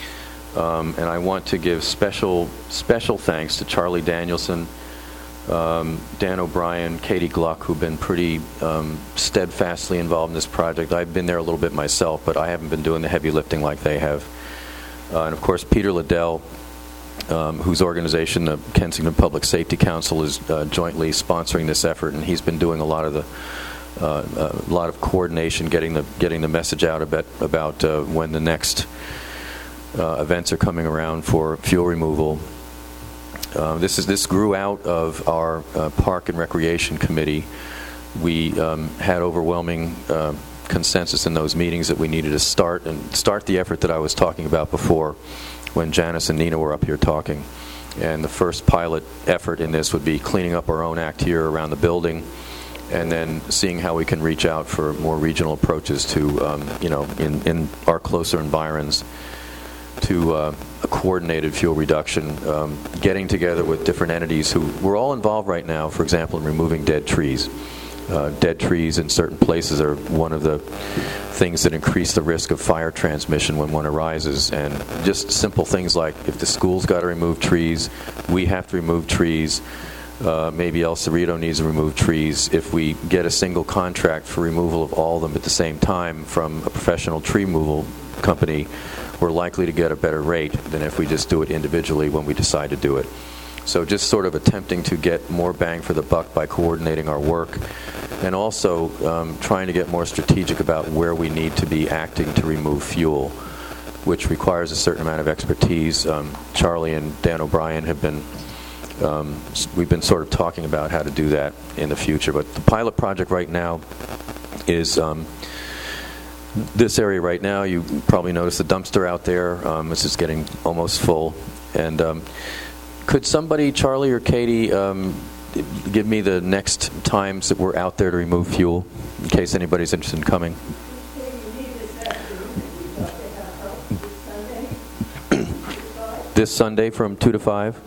Um, and I want to give special special thanks to Charlie Danielson, um, Dan O'Brien, Katie Gluck, who've been pretty um, steadfastly involved in this project. I've been there a little bit myself, but I haven't been doing the heavy lifting like they have. Uh, and of course, Peter Liddell, um, whose organization, the Kensington Public Safety Council, is uh, jointly sponsoring this effort, and he's been doing a lot of the uh, a lot of coordination, getting the getting the message out about about uh, when the next Uh, events are coming around for fuel removal. Uh, this is this grew out of our uh, Park and Recreation Committee. We um, had overwhelming uh, consensus in those meetings that we needed to start and start the effort that I was talking about before, when Janice and Nina were up here talking. And the first pilot effort in this would be cleaning up our own act here around the building, and then seeing how we can reach out for more regional approaches to, um, you know, in, in our closer environs, to uh, a coordinated fuel reduction, um, getting together with different entities who we're all involved right now, for example, in removing dead trees. Uh, dead trees in certain places are one of the things that increase the risk of fire transmission when one arises. And just simple things like, if the school's got to remove trees, we have to remove trees. Uh, maybe El Cerrito needs to remove trees. If we get a single contract for removal of all of them at the same time from a professional tree removal company, we're likely to get a better rate than if we just do it individually when we decide to do it. So just sort of attempting to get more bang for the buck by coordinating our work, and also um, trying to get more strategic about where we need to be acting to remove fuel, which requires a certain amount of expertise. Um, Charlie and Dan O'Brien have been, um, we've been sort of talking about how to do that in the future. But the pilot project right now is um, this area right now. You probably noticed the dumpster out there. Um, this is getting almost full. And um, could somebody, Charlie or Katie, um, give me the next times that we're out there to remove fuel, in case anybody's interested in coming? This Sunday from two to five?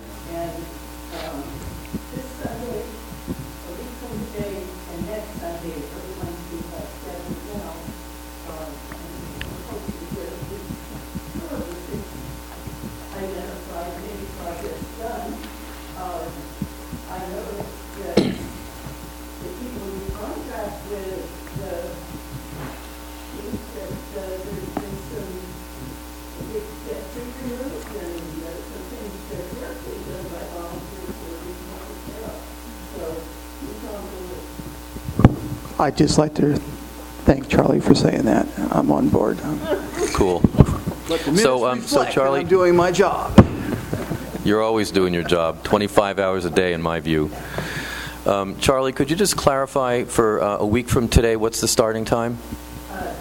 I'd just like to thank Charlie for saying that. I'm on board. Cool. So, um, so Charlie, I'm doing my job. You're always doing your job, twenty-five hours a day in my view. Um, Charlie, could you just clarify for uh, a week from today, what's the starting time? Uh,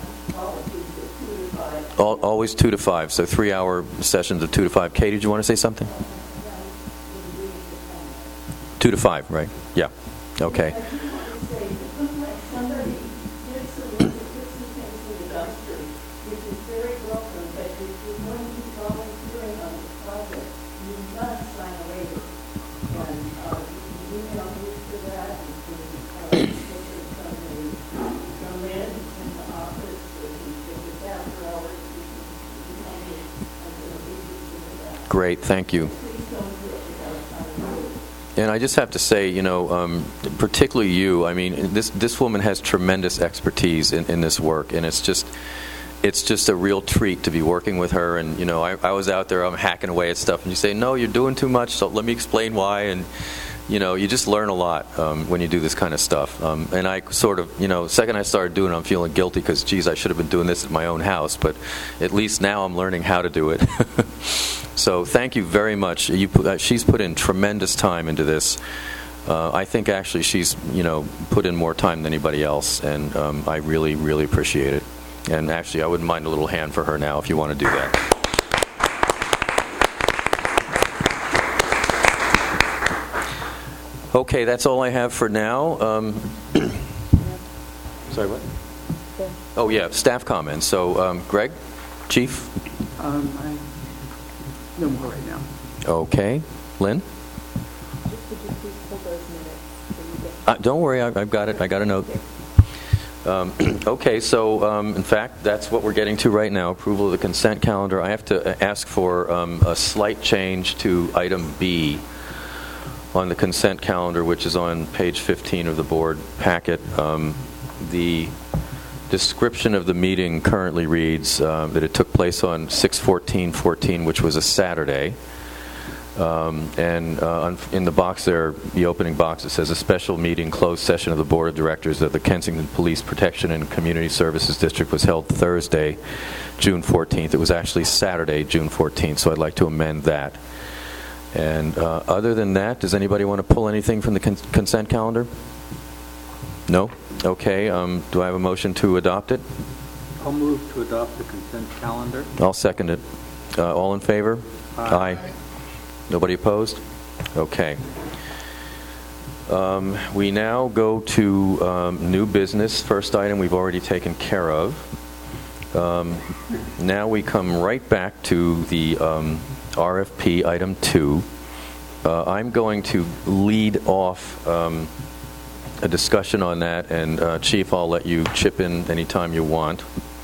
Al- always two to five, so three-hour sessions of two to five. Katie, did you want to say something? Two to five, right? Yeah. Okay. Great, thank you. And I just have to say, you know, um, particularly you, I mean, this this woman has tremendous expertise in, in this work, and it's just it's just a real treat to be working with her. And, you know, I, I was out there, I'm hacking away at stuff, and you say, no, you're doing too much, so let me explain why. And, you know, you just learn a lot um, when you do this kind of stuff. Um, and I sort of, you know, the second I started doing it, I'm feeling guilty because, geez, I should have been doing this at my own house. But at least now I'm learning how to do it. So thank you very much. You, uh, she's put in tremendous time into this. Uh, I think actually she's, you know, put in more time than anybody else, and um, I really, really appreciate it. And actually, I wouldn't mind a little hand for her now if you want to do that. Okay, that's all I have for now. Um, sorry, what? Oh, yeah, staff comments. So, um, Greg, Chief? Um, I, no more right now. Okay. Lynn? Just you please pull those minutes? when you get- Uh, don't worry, I, I've got it. I got a note. Um, okay, so um, in fact, that's what we're getting to right now, approval of the consent calendar. I have to ask for um, a slight change to item B on the consent calendar, which is on page fifteen of the board packet. Um, the description of the meeting currently reads um, that it took place on six fourteen fourteen, which was a Saturday. Um, and uh, on, in the box there, the opening box, it says a special meeting, closed session of the Board of Directors of the Kensington Police Protection and Community Services District was held Thursday, June fourteenth. It was actually Saturday, June fourteenth, so I'd like to amend that. And uh, other than that, does anybody want to pull anything from the con- consent calendar? No? Okay. Um, do I have a motion to adopt it? I'll move to adopt the consent calendar. I'll second it. Uh, all in favor? Aye. Aye. Nobody opposed? Okay. Um, we now go to um, new business. First item we've already taken care of. Um, now we come right back to the um, R F P item two. Uh, I'm going to lead off um, a discussion on that, and uh, Chief, I'll let you chip in anytime you want.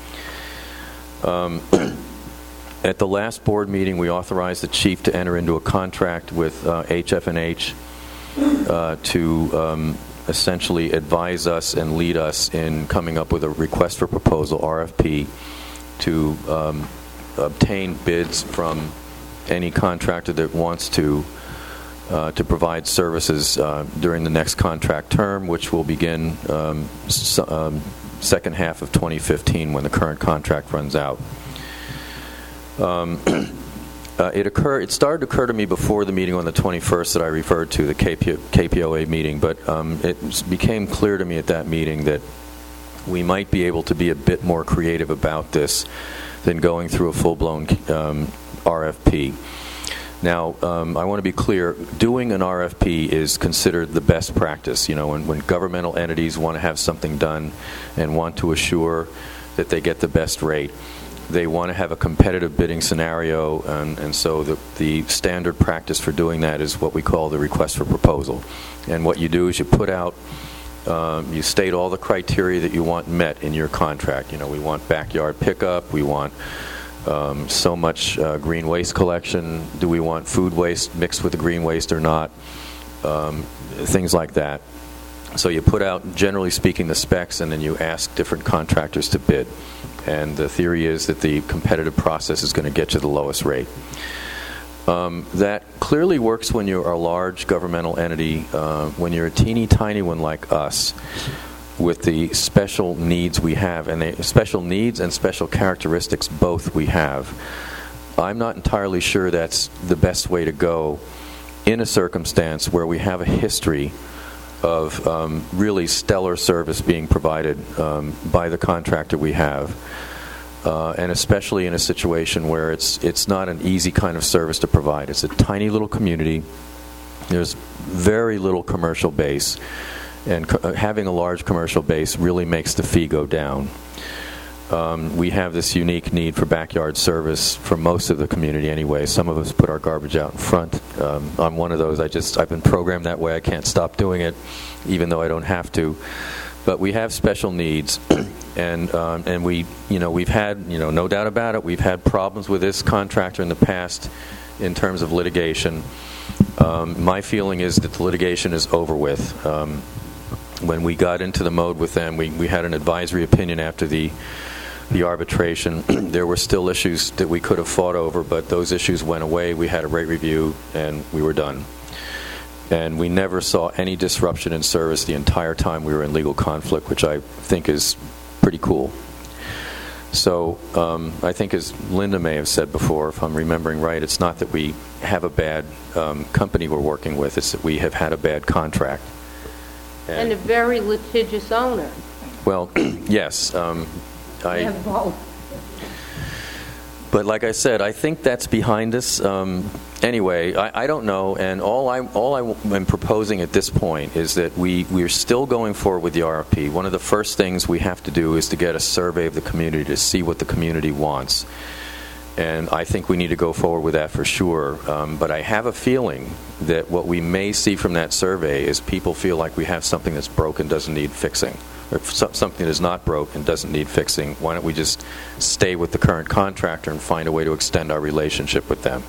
Um, At the last board meeting, we authorized the chief to enter into a contract with uh, H F and H uh, to um, essentially advise us and lead us in coming up with a request for proposal, R F P, to um, obtain bids from any contractor that wants to uh, to provide services uh, during the next contract term, which will begin um, s- um, second half of twenty fifteen when the current contract runs out. Um, uh, it occurred. It started to occur to me before the meeting on the twenty-first that I referred to, the K P O A meeting, but um, it became clear to me at that meeting that we might be able to be a bit more creative about this than going through a full-blown um, R F P. Now, um, I want to be clear, doing an R F P is considered the best practice. You know, when, when governmental entities want to have something done and want to assure that they get the best rate, they want to have a competitive bidding scenario, and, and so the, the standard practice for doing that is what we call the request for proposal. And what you do is you put out, um, you state all the criteria that you want met in your contract. You know, we want backyard pickup, we want um, so much uh, green waste collection, do we want food waste mixed with the green waste or not, um, things like that. So you put out, generally speaking, the specs, and then you ask different contractors to bid. And the theory is that the competitive process is going to get you the lowest rate. Um, that clearly works when you're a large governmental entity. Uh, when you're a teeny tiny one like us, with the special needs we have, and the special needs and special characteristics both we have, I'm not entirely sure that's the best way to go in a circumstance where we have a history of um, really stellar service being provided um, by the contractor we have, uh, and especially in a situation where it's it's not an easy kind of service to provide. It's a tiny little community. There's very little commercial base, and co- having a large commercial base really makes the fee go down. Um, we have this unique need for backyard service for most of the community anyway. Some of us put our garbage out in front. Um, I'm one of those. I just, I've been programmed that way. I can't stop doing it, even though I don't have to. But we have special needs, and um, and we, you know, we've had, you know, no doubt about it, we've had problems with this contractor in the past in terms of litigation. Um, my feeling is that the litigation is over with. Um, when we got into the mode with them, we, we had an advisory opinion after the the arbitration. There were still issues that we could have fought over, but those issues went away. We had a rate review, and we were done. And we never saw any disruption in service the entire time we were in legal conflict, which I think is pretty cool. So um, I think, as Linda may have said before, if I'm remembering right, it's not that we have a bad um, company we're working with, it's that we have had a bad contract. And, and a very litigious owner. Well, yes. Um, I, yeah, both. But like I said, I think that's behind us. Um, anyway, I, I don't know, and all I all I am proposing at this point is that we we're still going forward with the R F P. One of the first things we have to do is to get a survey of the community to see what the community wants, And I think we need to go forward with that for sure. Um, but I have a feeling that what we may see from that survey is people feel like we have something that's broken, doesn't need fixing, or something that is not broken, doesn't need fixing. Why don't we just stay with the current contractor and find a way to extend our relationship with them?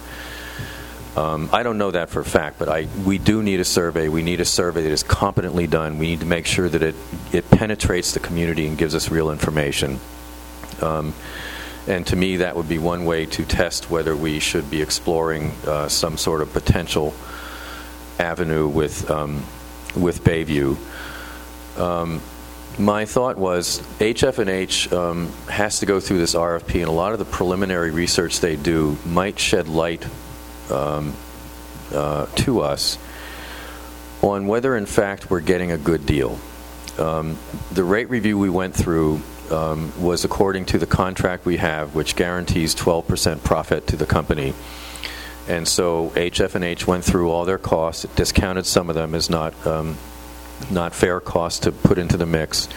Um, I don't know that for a fact, but I, we do need a survey. We need a survey that is competently done. We need to make sure that it, it penetrates the community and gives us real information. Um, And to me, that would be one way to test whether we should be exploring uh, some sort of potential avenue with um, with Bayview. Um, my thought was H F and H um, has to go through this R F P, and a lot of the preliminary research they do might shed light um, uh, to us on whether, in fact, we're getting a good deal. Um, the rate review we went through Um, was according to the contract we have, which guarantees twelve percent profit to the company. And so H F and H went through all their costs. It discounted some of them as not um, not fair costs to put into the mix.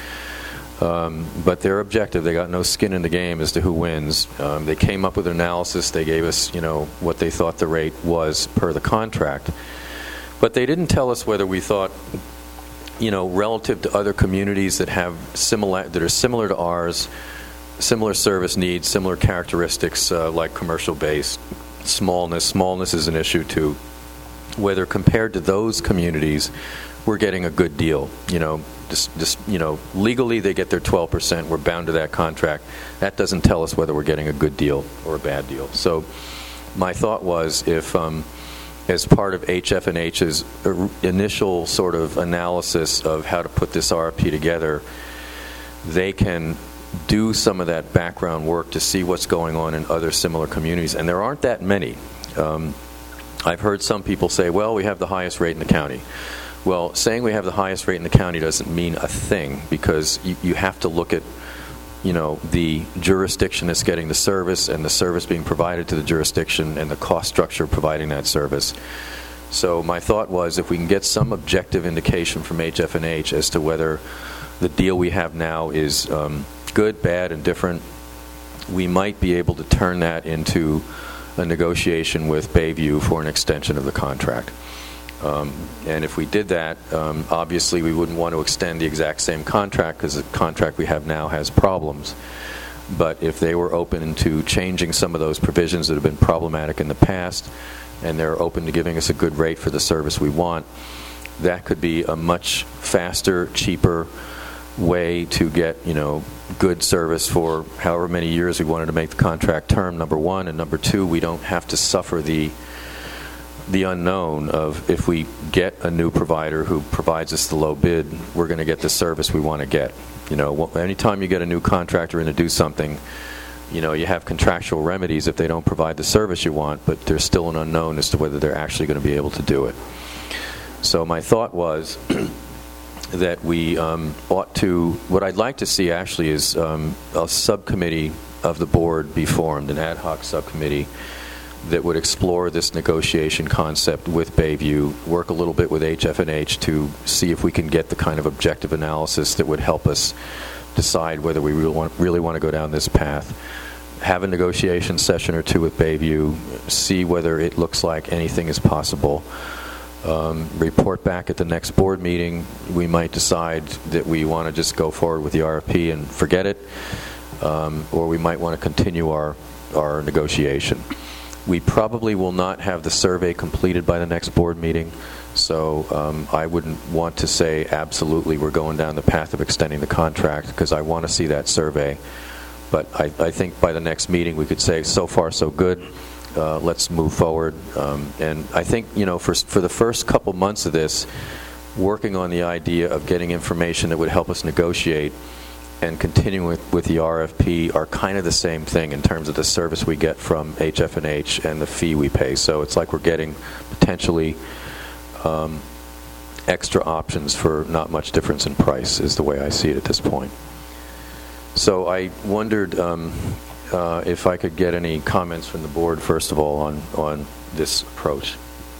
Um, but their objective, they got no skin in the game as to who wins. Um, they came up with an analysis. They gave us, you know, what they thought the rate was per the contract. But they didn't tell us whether we thought, you know, relative to other communities that have similar, that are similar to ours, similar service needs, similar characteristics, uh, like commercial-based smallness. Smallness is an issue too. Whether compared to those communities, we're getting a good deal. You know, just, just you know, legally they get their twelve percent. We're bound to that contract. That doesn't tell us whether we're getting a good deal or a bad deal. So, my thought was if. Um, as part of H F and H's initial sort of analysis of how to put this R F P together, they can do some of that background work to see what's going on in other similar communities. And there aren't that many. Um, I've heard some people say, well, we have the highest rate in the county. Well, saying we have the highest rate in the county doesn't mean a thing, because you, you have to look at, you know, the jurisdiction that's getting the service and the service being provided to the jurisdiction and the cost structure providing that service. So my thought was if we can get some objective indication from H F and H as to whether the deal we have now is um, good, bad, and different, we might be able to turn that into a negotiation with Bayview for an extension of the contract. Um, and if we did that, um, obviously we wouldn't want to extend the exact same contract because the contract we have now has problems. But if they were open to changing some of those provisions that have been problematic in the past, and they're open to giving us a good rate for the service we want, that could be a much faster, cheaper way to get, you know, good service for however many years we wanted to make the contract term, number one. And number two, we don't have to suffer the the unknown of if we get a new provider who provides us the low bid, we're going to get the service we want to get. You know, anytime you get a new contractor in to do something, you know, you have contractual remedies if they don't provide the service you want, but there's still an unknown as to whether they're actually going to be able to do it. So my thought was that we um, ought to, what I'd like to see actually is um, a subcommittee of the board be formed, an ad hoc subcommittee that would explore this negotiation concept with Bayview, work a little bit with H F and H to see if we can get the kind of objective analysis that would help us decide whether we really want, really want to go down this path. Have a negotiation session or two with Bayview, see whether it looks like anything is possible. Um, report back at the next board meeting. We might decide that we want to just go forward with the R F P and forget it, um, or we might want to continue our, our negotiation. We probably will not have the survey completed by the next board meeting, so um, I wouldn't want to say absolutely we're going down the path of extending the contract, because I want to see that survey. But I, I think by the next meeting we could say, so far so good, uh, let's move forward. Um, and I think, you know, for, for the first couple months of this, working on the idea of getting information that would help us negotiate and continuing with, with the R F P are kind of the same thing in terms of the service we get from H F and H and the fee we pay. So it's like we're getting potentially um, extra options for not much difference in price is the way I see it at this point. So I wondered um, uh, if I could get any comments from the board, first of all, on, on this approach.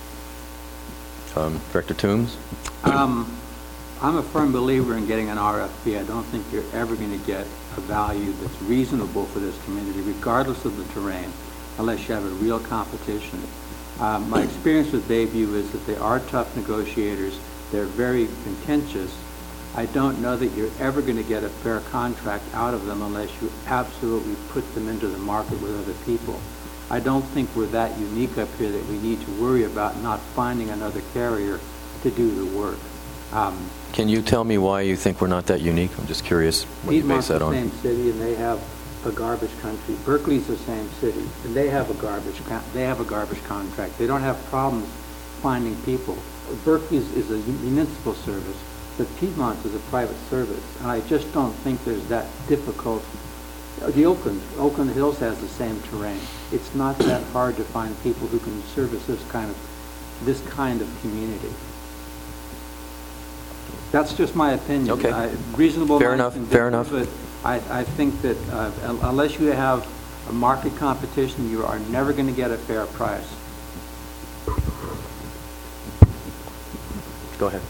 Um, Director Toombs? Um, I'm a firm believer in getting an R F P. I don't think you're ever going to get a value that's reasonable for this community, regardless of the terrain. unless you have a real competition. Um, my experience with Bayview is that they are tough negotiators. They're very contentious. I don't know that you're ever going to get a fair contract out of them unless you absolutely put them into the market with other people. I don't think we're that unique up here that we need to worry about not finding another carrier to do the work. Um, Can you tell me why you think we're not that unique? I'm just curious what you base Piedmont's that the on. same city, and they have a garbage country. Berkeley's the same city, and they have a garbage con- they have a garbage contract. They don't have problems finding people. Berkeley is, is a municipal service, but Piedmont is a private service, and I just don't think there's that difficult. The Oakland, Oakland Hills has the same terrain. It's not that hard to find people who can service this kind of this kind of community. That's just my opinion. Okay. I, reasonable. Fair enough. Fair enough. But I, I think that uh, unless you have a market competition, you are never going to get a fair price. Go ahead.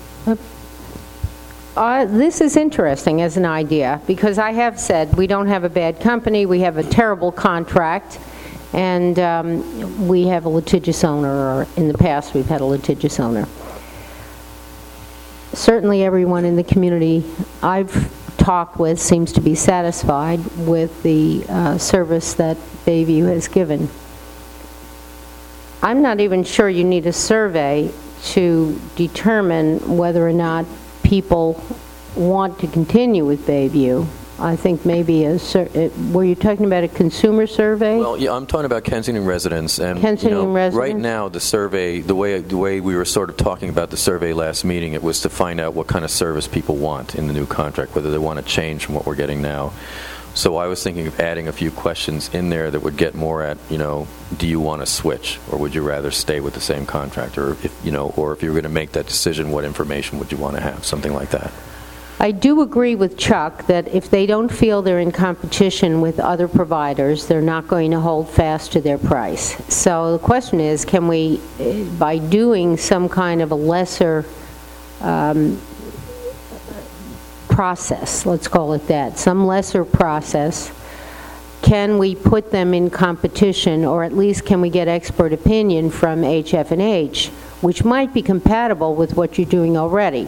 Uh, this is interesting as an idea, because I have said we don't have a bad company, we have a terrible contract, and um, we have a litigious owner, or in the past we've had a litigious owner. Certainly everyone in the community I've talked with seems to be satisfied with the uh, service that Bayview has given. I'm not even sure you need a survey to determine whether or not people want to continue with Bayview. I think maybe a, sur- it, were you talking about a consumer survey? Well, yeah, I'm talking about Kensington residents, and Kensington you know, residents? right now the survey, the way the way we were sort of talking about the survey last meeting, it was to find out what kind of service people want in the new contract, whether they want to change from what we're getting now. So I was thinking of adding a few questions in there that would get more at, you know, do you want to switch, or would you rather stay with the same contract, or if you know, or if you were going to make that decision, what information would you want to have, something like that. I do agree with Chuck that if they don't feel they're in competition with other providers, they're not going to hold fast to their price. So the question is, can we, by doing some kind of a lesser um, process, let's call it that, some lesser process, can we put them in competition, or at least can we get expert opinion from H F and H, which might be compatible with what you're doing already.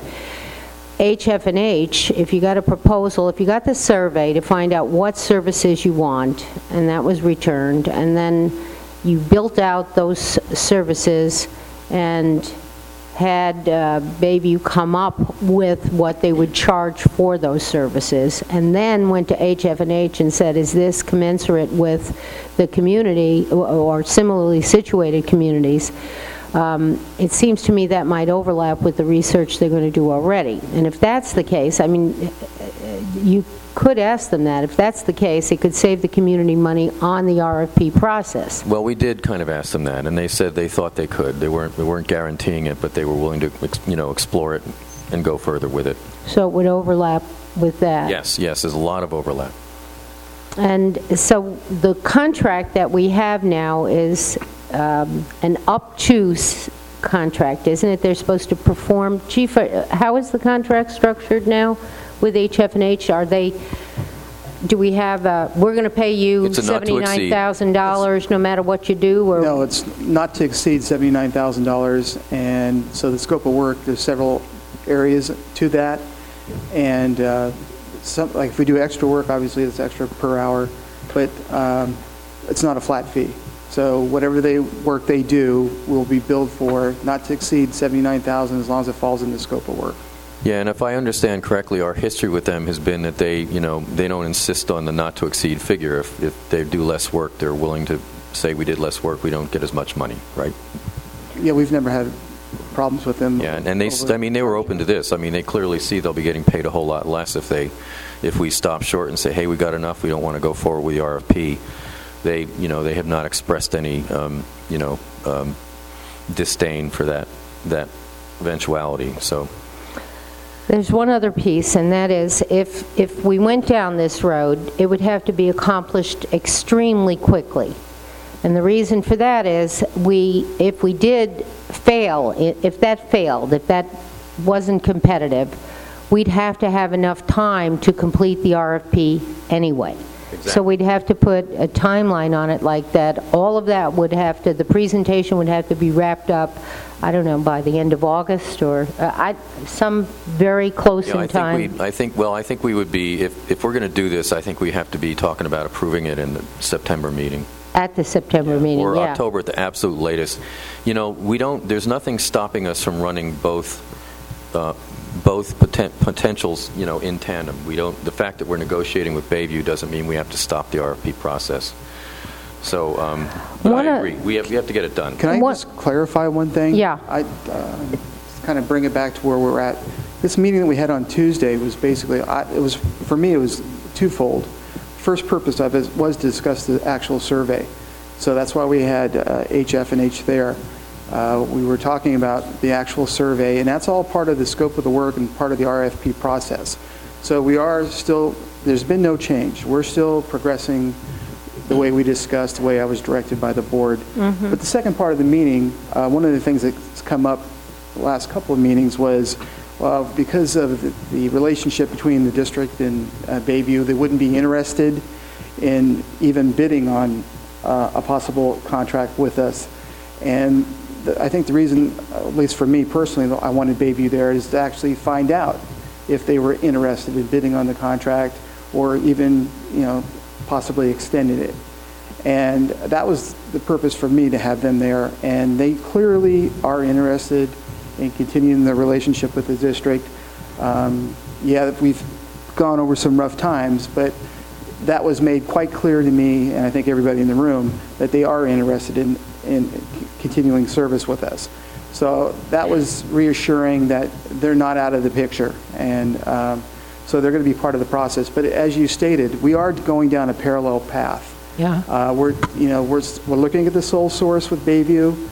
H F and H, if you got a proposal, if you got the survey to find out what services you want, and that was returned, and then you built out those services and had uh, Bayview come up with what they would charge for those services, and then went to H F and H and said, is this commensurate with the community or, or similarly situated communities? Um, it seems to me that might overlap with the research they're going to do already. And if that's the case, I mean, you could ask them that. If that's the case, it could save the community money on the R F P process. Well, we did kind of ask them that, and they said they thought they could. They weren't they weren't guaranteeing it, but they were willing to, you know, explore it and go further with it. So it would overlap with that. Yes, yes, there's a lot of overlap. And so the contract that we have now is um, an up-to s- contract, isn't it? They're supposed to perform. Chief, uh, how is the contract structured now with H F and H? Are they, do we have, uh, we're going to pay you It's a not to exceed. seventy-nine thousand dollars no matter what you do? Or No, it's not to exceed seventy-nine thousand dollars, and so the scope of work, there's several areas to that, and uh, some, like if we do extra work, obviously it's extra per hour, but um, it's not a flat fee. So whatever they work they do will be billed for, not to exceed seventy-nine thousand dollars as long as it falls in the scope of work. Yeah, and if I understand correctly, our history with them has been that they, you know, they don't insist on the not-to-exceed figure. If, if they do less work, they're willing to say we did less work, we don't get as much money, right? Yeah, we've never had problems with them. Yeah, and they, over- I mean, they were open to this. I mean, they clearly see they'll be getting paid a whole lot less if they, if we stop short and say, hey, we got enough, we don't want to go forward with the R F P. They, you know, they have not expressed any, um, you know, um, disdain for that, that eventuality, so. there's one other piece, and that is if, if we went down this road, it would have to be accomplished extremely quickly. And the reason for that is we, if we did fail, i- if that failed, if that wasn't competitive, we'd have to have enough time to complete the R F P anyway. So we'd have to put a timeline on it like that. All of that would have to, the presentation would have to be wrapped up, I don't know, by the end of August or uh, I, some very close You know, in I time. think we, I think, well, I think we would be, if, if we're going to do this, I think we have to be talking about approving it in the September meeting. At the September meeting, Or yeah. October at the absolute latest. You know, we don't, there's nothing stopping us from running both, uh, both poten- potentials, you know, in tandem. We don't, the fact that we're negotiating with Bayview doesn't mean we have to stop the R F P process. So, um, but One I of- agree. We have, we have to get it done. Can I What- just clarify one thing? Yeah. I uh, just kind of bring it back to where we're at. This meeting that we had on Tuesday was basically, I, it was, for me, it was twofold. First purpose of it was to discuss the actual survey. So that's why we had uh, H F and H there. Uh, we were talking about the actual survey, and that's all part of the scope of the work and part of the R F P process. So we are still, there's been no change. We're still progressing the way we discussed, the way I was directed by the board. Mm-hmm. But the second part of the meeting, uh, one of the things that's come up the last couple of meetings was, well, because of the, the relationship between the district and uh, Bayview, they wouldn't be interested in even bidding on uh, a possible contract with us. And the, I think the reason, at least for me personally, that I wanted Bayview there is to actually find out if they were interested in bidding on the contract or even, you know, possibly extending it. And that was the purpose for me to have them there. And they clearly are interested in continuing the relationship with the district. Um, yeah, we've gone over some rough times, but that was made quite clear to me, and I think everybody in the room, that they are interested in, in continuing service with us. So that was reassuring that they're not out of the picture. And um, so they're going to be part of the process. But as you stated, we are going down a parallel path. Yeah. Uh, we're, you know, we're, we're looking at the sole source with Bayview,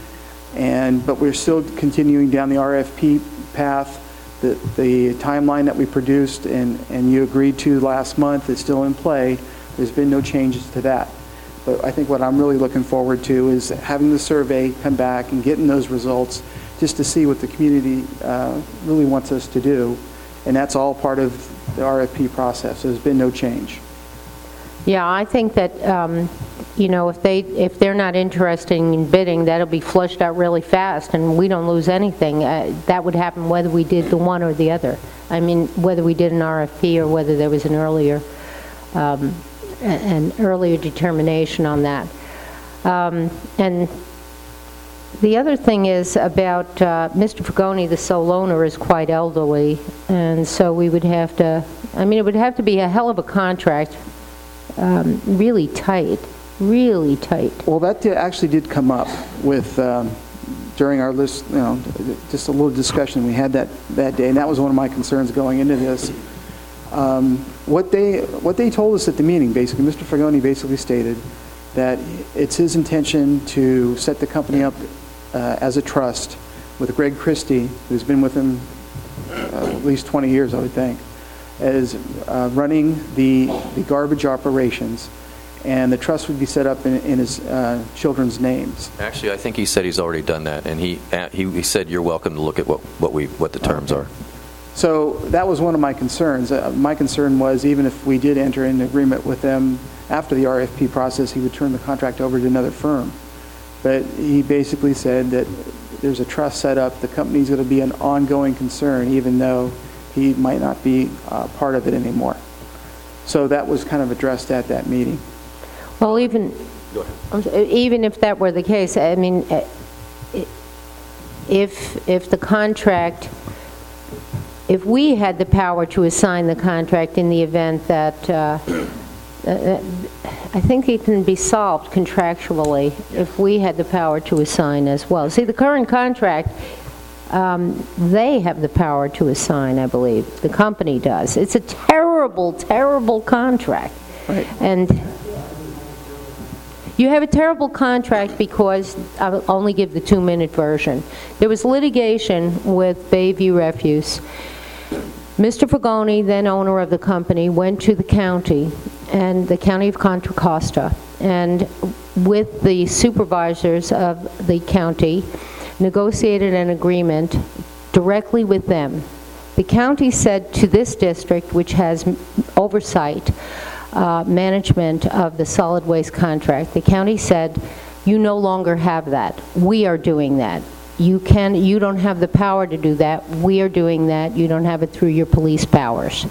and but we're still continuing down the R F P path. The, the timeline that we produced and, and you agreed to last month is still in play. There's been no changes to that. But I think what I'm really looking forward to is having the survey come back and getting those results just to see what the community uh, really wants us to do. And that's all part of the R F P process. There's been no change. Yeah, I think that, um, you know, if they, if they're not interested in bidding, that'll be flushed out really fast, and we don't lose anything. Uh, that would happen whether we did the one or the other. I mean, whether we did an R F P or whether there was an earlier, um, an earlier determination on that. Um, and the other thing is about uh, Mister Fragoni, the sole owner, is quite elderly, and so we would have to, I mean, it would have to be a hell of a contract. Um, really tight, really tight. Well, that did, actually did come up with um, during our list, you know, just a little discussion we had that, that day, and that was one of my concerns going into this. Um, what they what they told us at the meeting, basically, Mister Fragoni basically stated that it's his intention to set the company up uh, as a trust with Greg Christie, who's been with him uh, at least twenty years, I would think, as uh, running the, the garbage operations, and the trust would be set up in, in his uh, children's names. Actually, I think he said he's already done that, and he uh, he, he said you're welcome to look at what, what we what the terms Okay. are. So that was one of my concerns. Uh, my concern was even if we did enter into agreement with them after the R F P process, he would turn the contract over to another firm. But he basically said that there's a trust set up, the company's going to be an ongoing concern, even though he might not be uh, part of it anymore. So that was kind of addressed at that meeting. Well, even, even if that were the case, I mean, uh, if, if the contract, if we had the power to assign the contract in the event that, uh, uh, I think it can be solved contractually if we had the power to assign as well. See, the current contract, Um, they have the power to assign, I believe. The company does. It's a terrible, terrible contract. Right. And you have a terrible contract because, I'll only give the two-minute version. There was litigation with Bayview Refuse. Mister Fragoni, then owner of the company, went to the county, and the county of Contra Costa, and with the supervisors of the county, negotiated an agreement directly with them. The county said to this district, which has oversight uh, management of the solid waste contract. The county said, you no longer have that. We are doing that. You can, you don't have the power to do that. We are doing that. You don't have it through your police powers.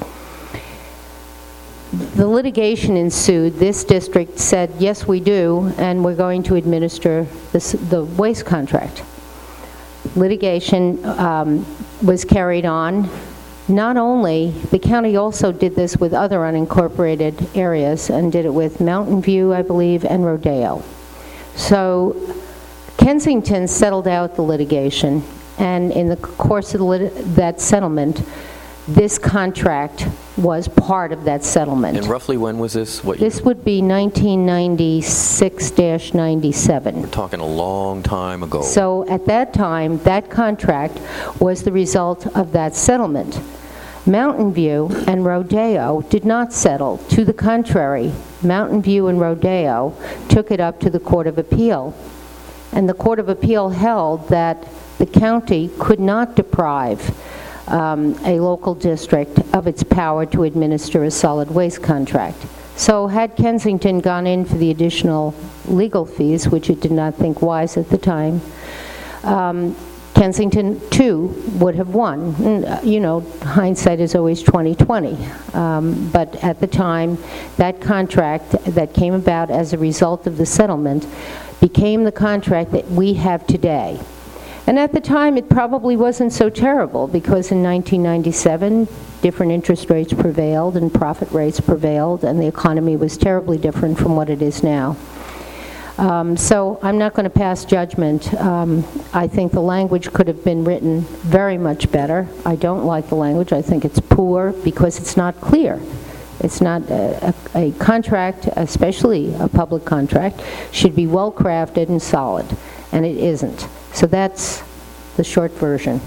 The litigation ensued. This district said, yes, we do, and we're going to administer this, the waste contract. Litigation um, was carried on. Not only, the county also did this with other unincorporated areas and did it with Mountain View, I believe, and Rodeo. So Kensington settled out the litigation, and in the course of the lit that settlement, this contract was part of that settlement. And roughly when was this? What year? This would be nineteen ninety-six dash ninety-seven. We're talking a long time ago. So at that time, that contract was the result of that settlement. Mountain View and Rodeo did not settle. To the contrary, Mountain View and Rodeo took it up to the Court of Appeal. And the Court of Appeal held that the county could not deprive um, a local district of its power to administer a solid waste contract. So had Kensington gone in for the additional legal fees, which it did not think wise at the time, um, Kensington, too, would have won. And, you know, hindsight is always twenty twenty. Um, but at the time, that contract that came about as a result of the settlement became the contract that we have today. And at the time, it probably wasn't so terrible, because in nineteen ninety-seven, different interest rates prevailed and profit rates prevailed, and the economy was terribly different from what it is now. Um, so I'm not going to pass judgment. Um, I think the language could have been written very much better. I don't like the language. I think it's poor because it's not clear. It's not a, a, a contract, especially a public contract, should be well crafted and solid, and it isn't. So that's the short version.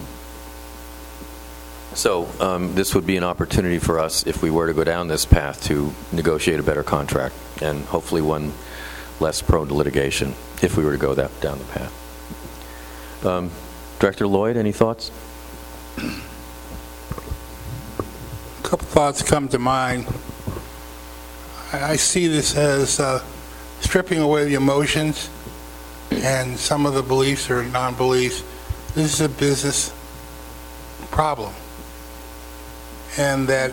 So um, this would be an opportunity for us, if we were to go down this path, to negotiate a better contract, and hopefully one less prone to litigation, if we were to go that down the path. Um, Director Lloyd, any thoughts? A couple thoughts come to mind. I, I see this as uh, stripping away the emotions and some of the beliefs or non-beliefs. This is a business problem, and that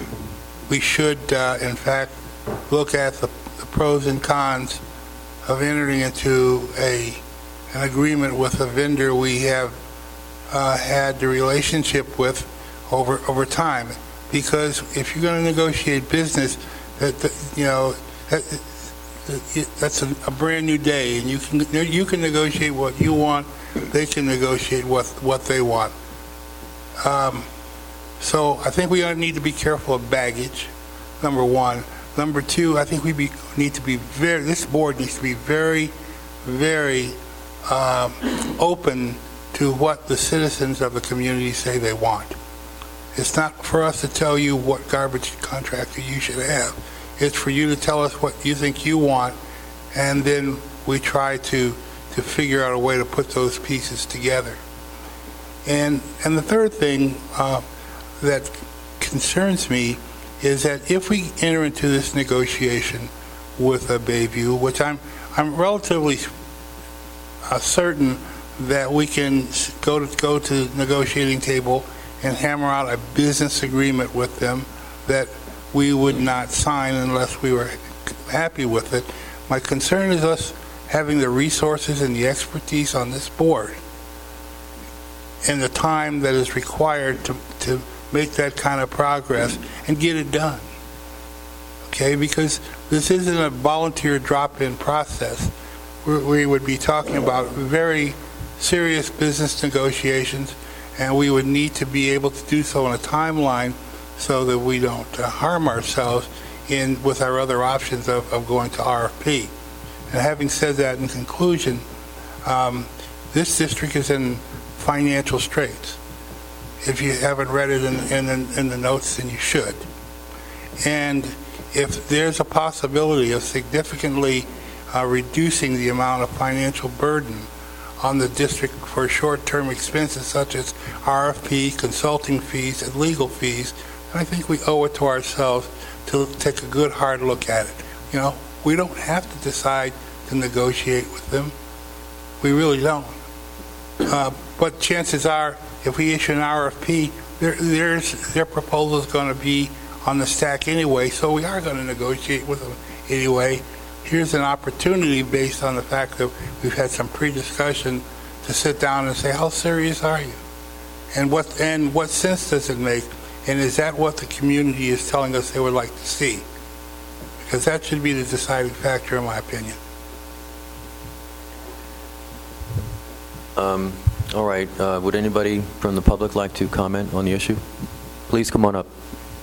we should, uh, in fact, look at the, the pros and cons of entering into a an agreement with a vendor we have uh, had the relationship with over over time. Because if you're going to negotiate business, that, that you know that, that's a, a brand new day, and you can you can negotiate what you want. They can negotiate what what they want. Um, so I think we need to be careful of baggage. Number one. Number two, I think we be, need to be very, this board needs to be very, very um, open to what the citizens of the community say they want. It's not for us to tell you what garbage contractor you should have. It's for you to tell us what you think you want, and then we try to, to figure out a way to put those pieces together. And, and the third thing uh, that concerns me is that if we enter into this negotiation with a Bayview, which I'm I'm relatively uh, certain that we can go to go to the negotiating table and hammer out a business agreement with them that we would not sign unless we were happy with it. My concern is us having the resources and the expertise on this board and the time that is required to to make that kind of progress and get it done. Okay, because this isn't a volunteer drop-in process. We're, we would be talking about very serious business negotiations, and we would need to be able to do so on a timeline so that we don't uh, harm ourselves in with our other options of, of going to R F P. And having said that, in conclusion, um, this district is in financial straits. If you haven't read it in, in, in the notes, then you should. And if there's a possibility of significantly uh, reducing the amount of financial burden on the district for short-term expenses such as R F P, consulting fees, and legal fees, I think we owe it to ourselves to take a good hard look at it. You know, we don't have to decide to negotiate with them. We really don't. Uh, but chances are, if we issue an R F P, there, there's, their proposal is going to be on the stack anyway, so we are going to negotiate with them anyway. Here's an opportunity based on the fact that we've had some pre-discussion to sit down and say, how serious are you? And what, and what sense does it make? And is that what the community is telling us they would like to see? Because that should be the deciding factor, in my opinion. Um, all right. Uh, would anybody from the public like to comment on the issue? Please come on up.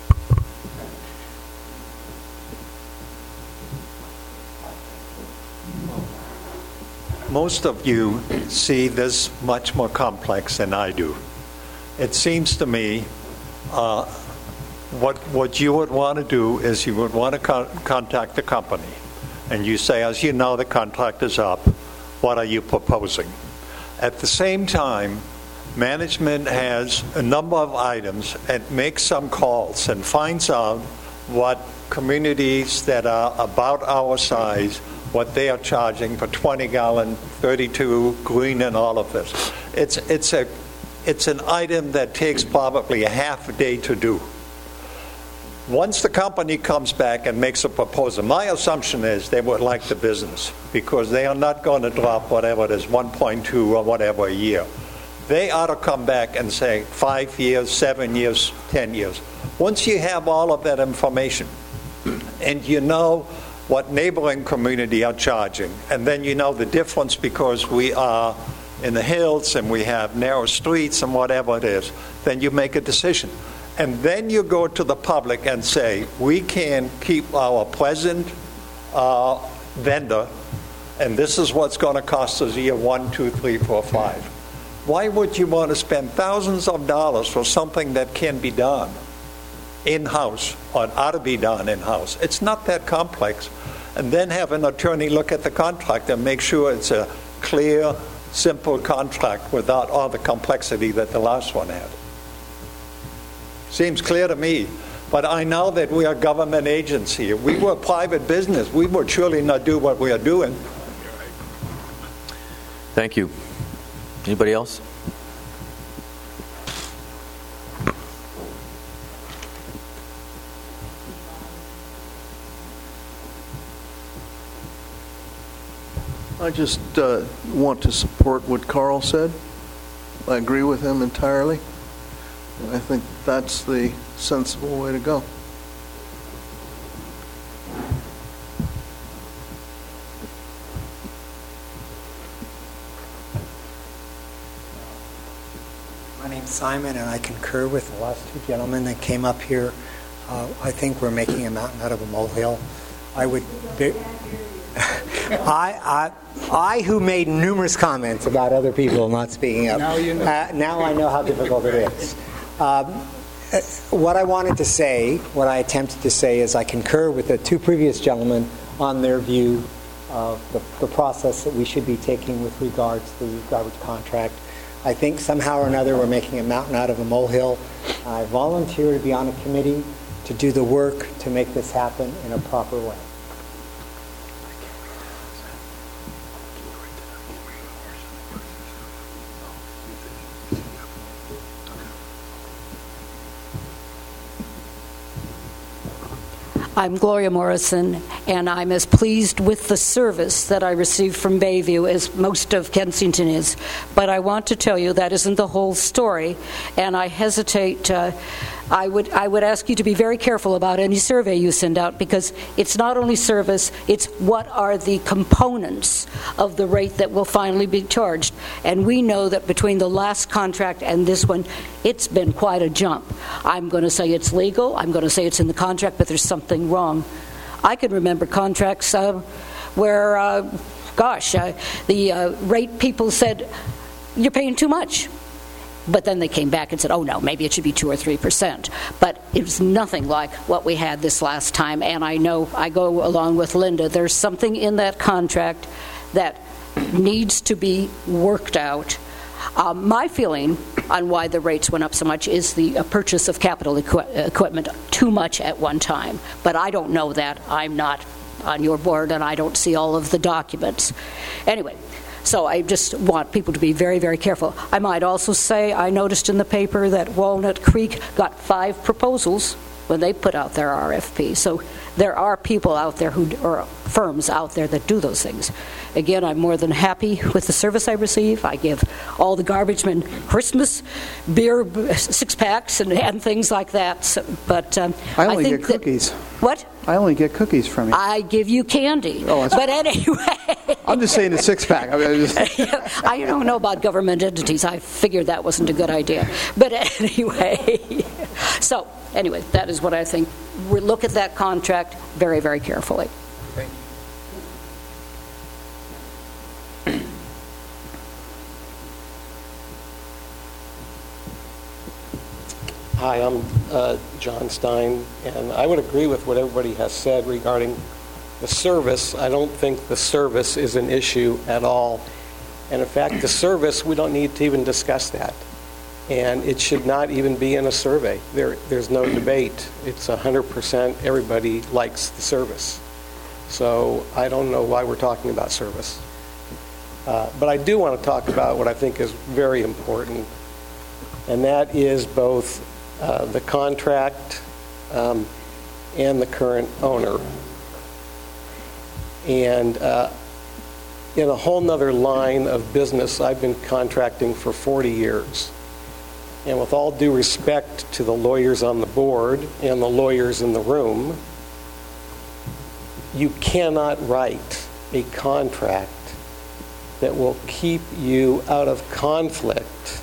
Most of you see this much more complex than I do. It seems to me uh, what what you would want to do is you would want to con- contact the company, and you say, as you know, the contract is up. What are you proposing? At the same time, management has a number of items and makes some calls and finds out what communities that are about our size, what they are charging for twenty gallon, thirty-two, green, and all of this. It's it's a it's an item that takes probably a half a day to do. Once the company comes back and makes a proposal, my assumption is they would like the business because they are not going to drop whatever it is, one point two or whatever a year. They ought to come back and say five years, seven years, ten years. Once you have all of that information and you know what neighboring community are charging, and then you know the difference because we are in the hills and we have narrow streets and whatever it is, then you make a decision. And then you go to the public and say, we can keep our present uh, vendor, and this is what's going to cost us year one, two, three, four, five. Why would you want to spend thousands of dollars for something that can be done in-house or ought to be done in-house? It's not that complex. And then have an attorney look at the contract and make sure it's a clear, simple contract without all the complexity that the last one had. Seems clear to me, but I know that we are a government agency. If we were a private business, we would surely not do what we are doing. Thank you. Anybody else? I just uh, want to support what Carl said. I agree with him entirely. I think that's the sensible way to go. My name's Simon, and I concur with the last two gentlemen that came up here. Uh, I think we're making a mountain out of a molehill. I would... Be, I, I, I, who made numerous comments about other people not speaking up. Now you know. Uh, now I know how difficult it is. Um, what I wanted to say, what I attempted to say, is I concur with the two previous gentlemen on their view of the, the process that we should be taking with regards to the garbage contract. I think somehow or another we're making a mountain out of a molehill. I volunteer to be on a committee to do the work to make this happen in a proper way. I'm Gloria Morrison, and I'm as pleased with the service that I received from Bayview as most of Kensington is. But I want to tell you that isn't the whole story, and I hesitate. Uh, I would I would ask you to be very careful about any survey you send out, because it's not only service, it's what are the components of the rate that will finally be charged. And we know that between the last contract and this one, it's been quite a jump. I'm going to say it's legal, I'm going to say it's in the contract, but there's something wrong. I can remember contracts uh, where, uh, gosh, uh, the uh, rate people said, you're paying too much. But then they came back and said, oh, no, maybe it should be two or three percent. But it was nothing like what we had this last time. And I know, I go along with Linda, there's something in that contract that needs to be worked out. Um, my feeling on why the rates went up so much is the uh, purchase of capital equi- equipment too much at one time. But I don't know that. I'm not on your board, and I don't see all of the documents. Anyway, so I just want people to be very, very careful. I might also say I noticed in the paper that Walnut Creek got five proposals when they put out their R F P. So there are people out there who, or firms out there that do those things. Again, I'm more than happy with the service I receive. I give all the garbage men Christmas beer six packs and, and things like that. So, but um, I only I think get cookies. That, what? I only get cookies from you. I give you candy. Oh, that's but anyway. I'm just saying the six pack. I, mean, I, just... I don't know about government entities. I figured that wasn't a good idea. But anyway, so anyway, that is what I think. We look at that contract very, very carefully. Thank you. Hi, I'm uh, John Stein, and I would agree with what everybody has said regarding the service. I don't think the service is an issue at all. And in fact, the service, we don't need to even discuss that. And it should not even be in a survey. There, there's no debate. It's one hundred percent everybody likes the service. So I don't know why we're talking about service. Uh, but I do want to talk about what I think is very important, and that is both uh, the contract um, and the current owner. And uh, in a whole nother line of business, I've been contracting for forty years. And with all due respect to the lawyers on the board and the lawyers in the room, you cannot write a contract that will keep you out of conflict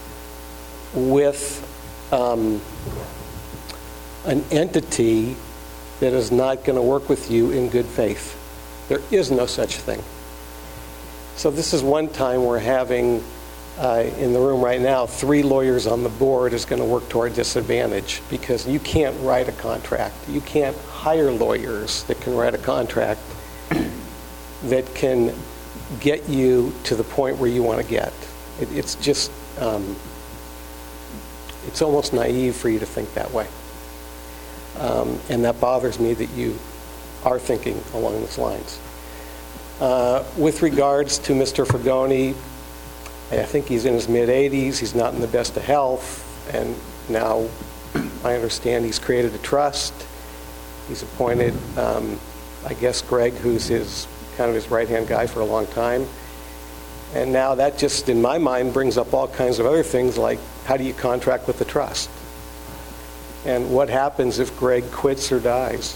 with um, an entity that is not going to work with you in good faith. There is no such thing. So this is one time we're having, uh, in the room right now, three lawyers on the board is going to work to our disadvantage, because you can't write a contract. You can't hire lawyers that can write a contract that can get you to the point where you want to get. It, it's just, um, it's almost naive for you to think that way. Um, and that bothers me that you are thinking along those lines. Uh, with regards to Mister Fragoni, I think he's in his mid eighties, he's not in the best of health, and now I understand he's created a trust. He's appointed, um, I guess, Greg, who's his kind of his right-hand guy for a long time. And now that just, in my mind, brings up all kinds of other things, like how do you contract with the trust? And what happens if Greg quits or dies?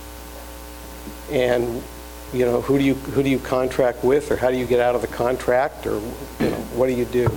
And, you know, who do you who do you contract with, or how do you get out of the contract, or, you know, what do you do?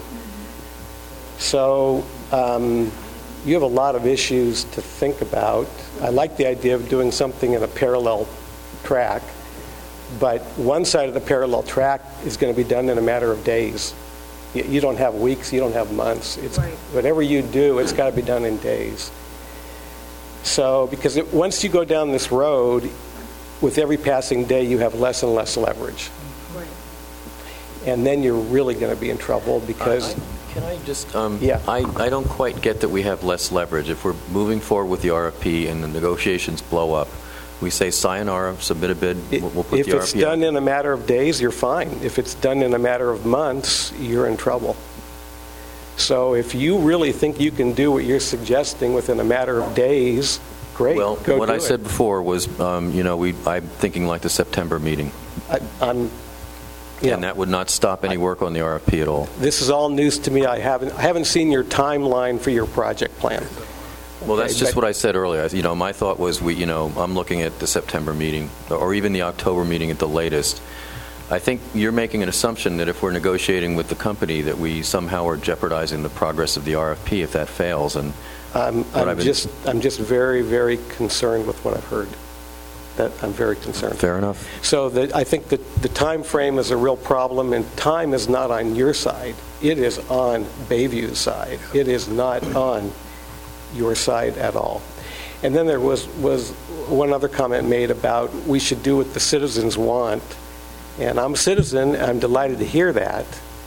So um, you have a lot of issues to think about. I like the idea of doing something in a parallel track, but one side of the parallel track is going to be done in a matter of days. You, you don't have weeks, you don't have months. It's right. Whatever you do, it's got to be done in days. So, because it, once you go down this road, with every passing day, you have less and less leverage. Right. And then you're really going to be in trouble, because... I, I, can I just... Um, yeah. I, I don't quite get that we have less leverage. If we're moving forward with the R F P and the negotiations blow up, we say sayonara, submit a bid, it, we'll, we'll put if the R F P it's done out. in a matter of days, you're fine. If it's done in a matter of months, you're in trouble. So if you really think you can do what you're suggesting within a matter of days... Great. Well, Go what I it. said before was, um, you know, we, I'm thinking like the September meeting. I, I'm, yeah. And that would not stop any work on the R F P at all. This is all news to me. I haven't, I haven't seen your timeline for your project plan. Well, Okay, that's just but- what I said earlier. You know, my thought was, we, you know, I'm looking at the September meeting, or even the October meeting at the latest. I think you're making an assumption that if we're negotiating with the company, that we somehow are jeopardizing the progress of the R F P if that fails. And I'm, what I'm I've been- just, I'm just very, very concerned with what I've heard. That I'm very concerned. Fair enough. So that I think that the time frame is a real problem, and time is not on your side. It is on Bayview's side. It is not on your side at all. And then there was, was one other comment made about we should do what the citizens want. And I'm a citizen, I'm delighted to hear that.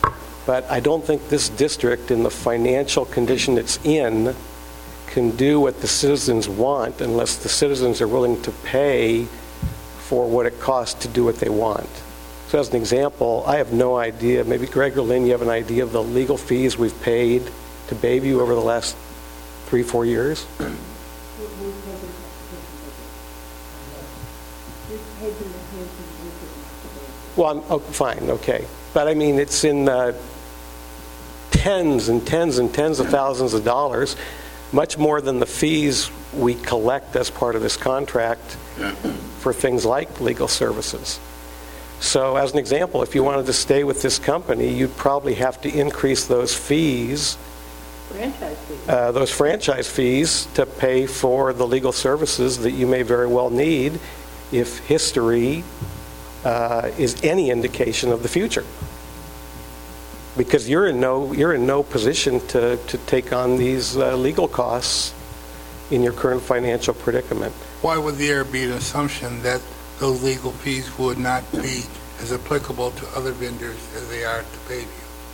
But I don't think this district, in the financial condition it's in, can do what the citizens want unless the citizens are willing to pay for what it costs to do what they want. So as an example, I have no idea, maybe Greg or Lynn, you have an idea of the legal fees we've paid to Bayview over the last three, four years? Well, I'm, oh, fine, okay. But I mean, it's in uh, tens and tens and tens of thousands of dollars, much more than the fees we collect as part of this contract for things like legal services. So as an example, if you wanted to stay with this company, you'd probably have to increase those fees, Franchise fees. uh, those franchise fees to pay for the legal services that you may very well need if history uh, is any indication of the future. Because you're in no, you're in no position to, to take on these uh, legal costs in your current financial predicament. Why would there be an assumption that those legal fees would not be as applicable to other vendors as they are to Bayview?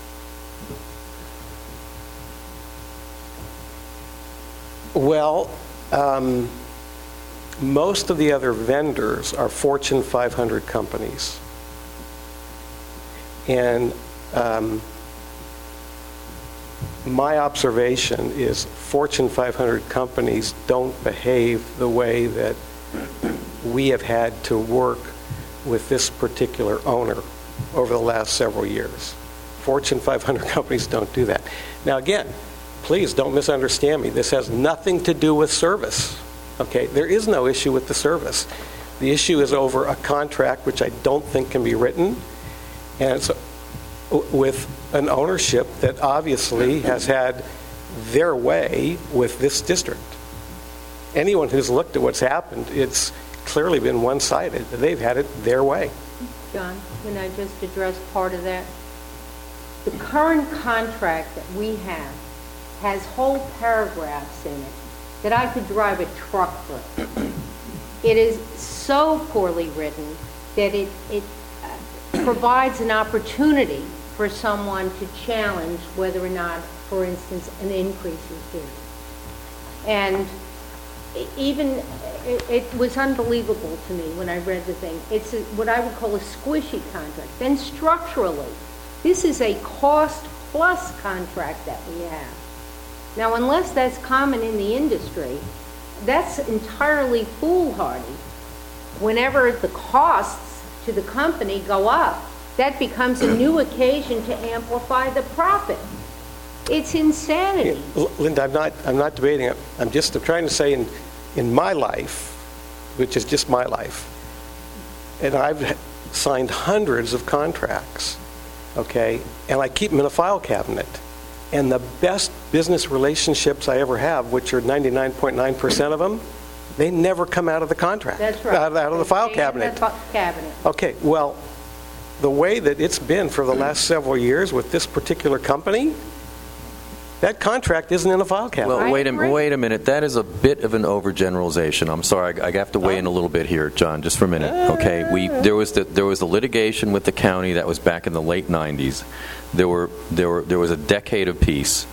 Well, um, most of the other vendors are Fortune five hundred companies. And um, my observation is Fortune five hundred companies don't behave the way that we have had to work with this particular owner over the last several years. Fortune five hundred companies don't do that. Now again, please don't misunderstand me. This has nothing to do with service. Okay, there is no issue with the service. The issue is over a contract which I don't think can be written, and it's with an ownership that obviously has had their way with this district. Anyone who's looked at what's happened, it's clearly been one-sided. They've had it their way. John, can I just address part of that? The current contract that we have has whole paragraphs in it that I could drive a truck through. It is so poorly written that it, it uh, provides an opportunity for someone to challenge whether or not, for instance, an increase is due. And even, it, it was unbelievable to me when I read the thing. It's a, what I would call a squishy contract. Then structurally, this is a cost-plus contract that we have. Now, unless that's common in the industry, that's entirely foolhardy. Whenever the costs to the company go up, that becomes a new occasion to amplify the profit. It's insanity. Yeah, Linda, I'm not, I'm not debating it. I'm just I'm trying to say in, in my life, which is just my life, and I've signed hundreds of contracts, okay, and I keep them in a file cabinet. And the best business relationships I ever have, which are ninety-nine point nine percent of them, they never come out of the contract. That's right. Out, out of the file cabinet. The cabinet. Okay, well, the way that it's been for the last several years with this particular company, that contract isn't in a file cabinet. Well, wait a, wait a minute. That is a bit of an overgeneralization. I'm sorry. I, I have to weigh in a little bit here, John, just for a minute. Okay, we there was the, there was the litigation with the county that was back in the late nineties. There were there were there was a decade of peace,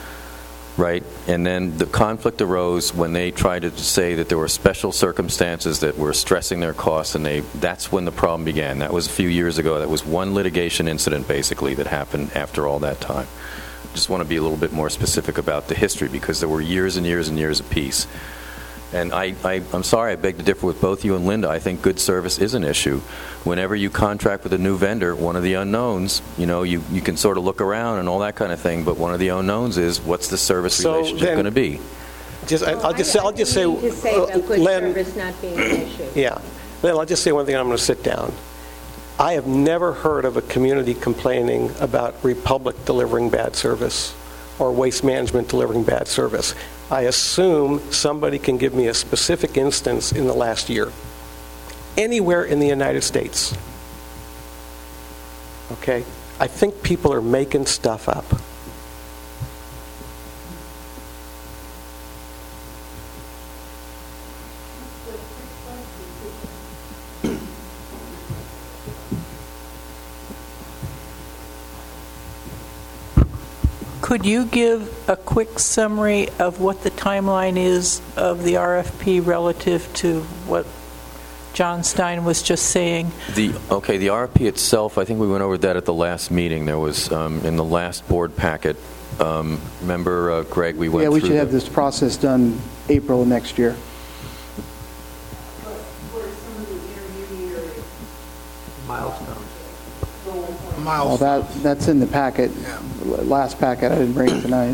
right? And then the conflict arose when they tried to say that there were special circumstances that were stressing their costs, and they that's when the problem began. That was a few years ago. That was one litigation incident, basically, that happened after all that time. Just want to be a little bit more specific about the history, because there were years and years and years of peace. And I, I, I'm sorry, I beg to differ with both you and Linda. I think good service is an issue. Whenever you contract with a new vendor, one of the unknowns, you know, you, you can sort of look around and all that kind of thing, but one of the unknowns is what's the service So relationship then- going to be? Just, I- I'll just, I- I'll just say, I didn't mean to say about good Len, service not being an issue. yeah. Then I'll just say one thing, I'm going to sit down. I have never heard of a community complaining about Republic delivering bad service or Waste Management delivering bad service. I assume somebody can give me a specific instance in the last year, anywhere in the United States. Okay? I think people are making stuff up. could you give a quick summary of what the timeline is of the R F P relative to what John Stein was just saying? The okay, the R F P itself, I think we went over that at the last meeting. There was, um, in the last board packet, um, remember, uh, Greg, we went Yeah, through... we should have the, this process done April of next year. Milestones. Well, that, that's in the packet, last packet, I didn't bring it tonight.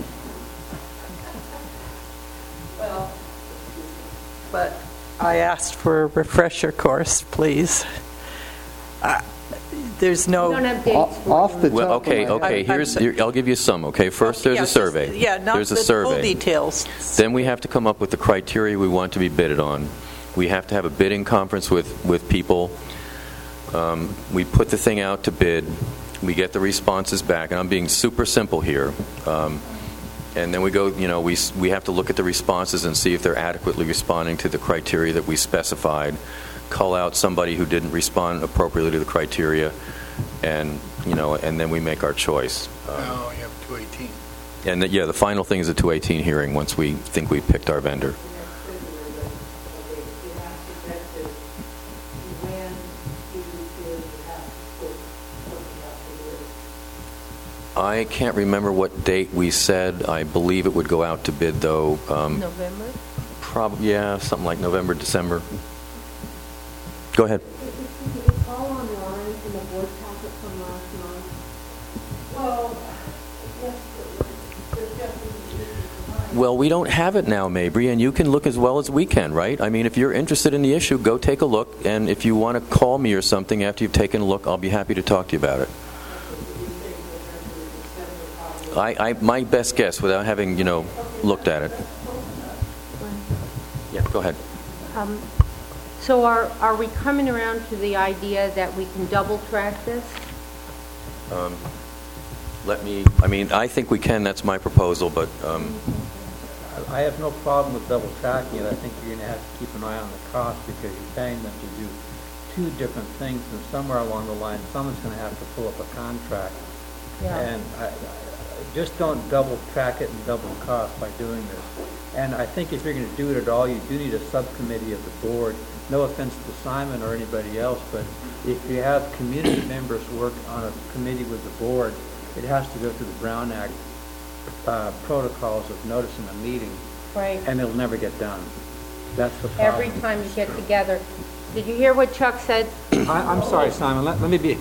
Well, but I asked for a refresher course, please. Uh, There's no... We don't have dates Off off the top well, okay, of my okay, head. here's, here, I'll give you some, okay? First, there's Yeah, a just- survey. Yeah, not There's the a survey. full details. Then we have to come up with the criteria we want to be bidded on. We have to have a bidding conference with, with people. Um, we put the thing out to bid. We get the responses back, and I'm being super simple here. Um, and then we go, you know, we, we have to look at the responses and see if they're adequately responding to the criteria that we specified. Call out somebody who didn't respond appropriately to the criteria, and, you know, and then we make our choice. Um, No, you have two eighteen. and, the, yeah, the final thing is a two eighteen hearing once we think we picked our vendor. I can't remember what date we said. I believe it would go out to bid, though. Um, November? Probably, yeah, something like November, December. Go ahead. It's all online in the board packet from last month. Well, yes, there's definitely... Well, we don't have it now, Mabry, and you can look as well as we can, right? I mean, if you're interested in the issue, go take a look, and if you want to call me or something after you've taken a look, I'll be happy to talk to you about it. I, I my best guess, without having, you know, looked at it. Yeah, go ahead. Um, So are, are we coming around to the idea that we can double track this? Um, let me, I mean, I think we can, that's my proposal, but... Um, I have no problem with double tracking it. I think you're going to have to keep an eye on the cost because you're paying them to do two different things, and somewhere along the line, someone's going to have to pull up a contract. Yeah. And I, I, just don't double track it and double cost by doing this. And I think if you're going to do it at all, you do need a subcommittee of the board. No offense to Simon or anybody else, but if you have community members work on a committee with the board, it has to go through the Brown Act uh, protocols of noticing a meeting. Right. And it'll never get done. That's the problem. Every time you get together. Did you hear what Chuck said? I, I'm sorry, Simon. Let, let me be.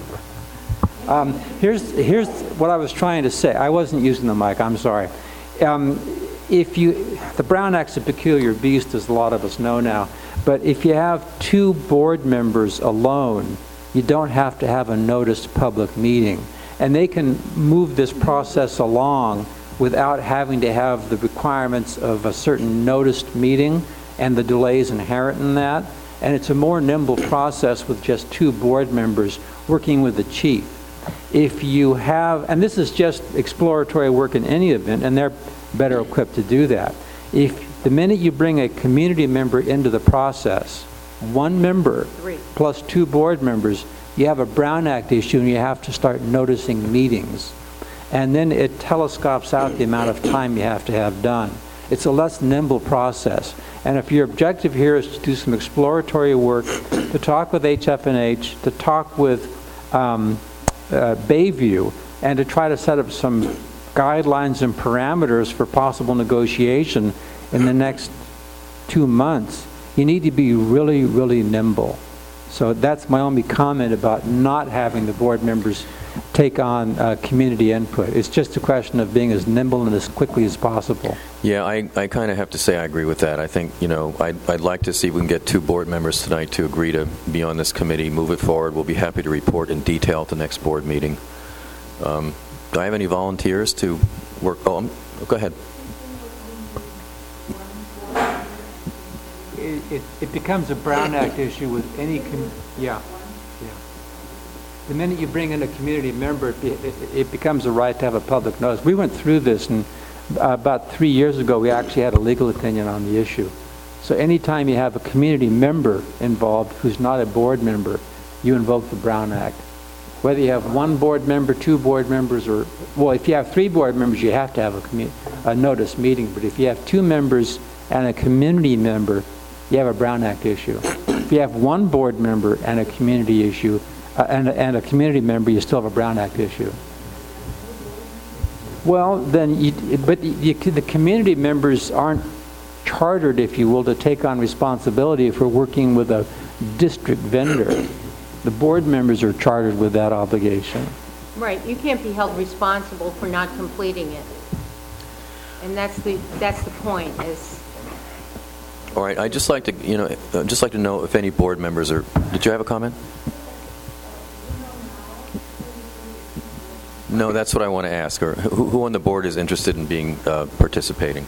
Um, here's here's what I was trying to say. I wasn't using the mic. I'm sorry. Um, if you, the Brown Act's a peculiar beast, as a lot of us know now. But if you have two board members alone, you don't have to have a noticed public meeting, and they can move this process along without having to have the requirements of a certain noticed meeting and the delays inherent in that. And it's a more nimble process with just two board members working with the chief. If you have, and this is just exploratory work in any event, and they're better equipped to do that. If the minute you bring a community member into the process, one member Three. plus two board members, you have a Brown Act issue and you have to start noticing meetings. And then it telescopes out the amount of time you have to have done. It's a less nimble process. And if your objective here is to do some exploratory work, to talk with H F N H, to talk with um, uh, Bayview, and to try to set up some guidelines and parameters for possible negotiation in the next two months, you need to be really, really nimble. So that's my only comment about not having the board members take on uh, community input. It's just a question of being as nimble and as quickly as possible. Yeah, I, I kind of have to say I agree with that. I think, you know, I'd, I'd like to see if we can get two board members tonight to agree to be on this committee, move it forward. We'll be happy to report in detail at the next board meeting. Um, do I have any volunteers to work? Oh, I'm, oh go ahead. It, it, it becomes a Brown Act issue with any, com yeah, yeah. The minute you bring in a community member, it, be, it, it becomes a right to have a public notice. We went through this, and uh, about three years ago, we actually had a legal opinion on the issue. So anytime you have a community member involved who's not a board member, you invoke the Brown Act. Whether you have one board member, two board members, or, well, if you have three board members, you have to have a, commu- a notice meeting. But if you have two members and a community member, you have a Brown Act issue. If you have one board member and a community issue, uh, and, and a community member, you still have a Brown Act issue. Well, then, you, but the, the community members aren't chartered, if you will, to take on responsibility for working with a district vendor. The board members are chartered with that obligation. Right, you can't be held responsible for not completing it. And that's the, that's the point, is... All right, I'd just like to, you know, uh, just like to know if any board members are, did you have a comment? No, that's what I want to ask, or who, who on the board is interested in being, uh, participating?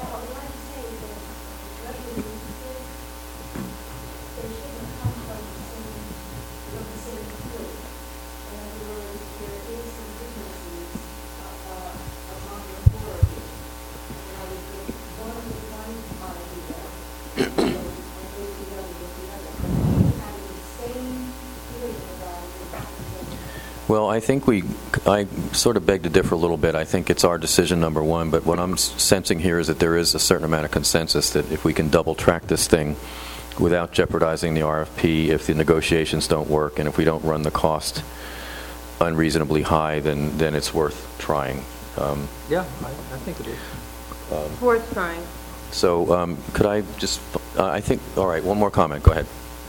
Well, I think we, I sort of beg to differ a little bit. I think it's our decision, number one, but what I'm sensing here is that there is a certain amount of consensus that if we can double track this thing without jeopardizing the R F P, if the negotiations don't work, and if we don't run the cost unreasonably high, then, then it's worth trying. Um, yeah, I, I think it is. Um, It's worth trying. So um, could I just, uh, I think, all right, one more comment. Go ahead.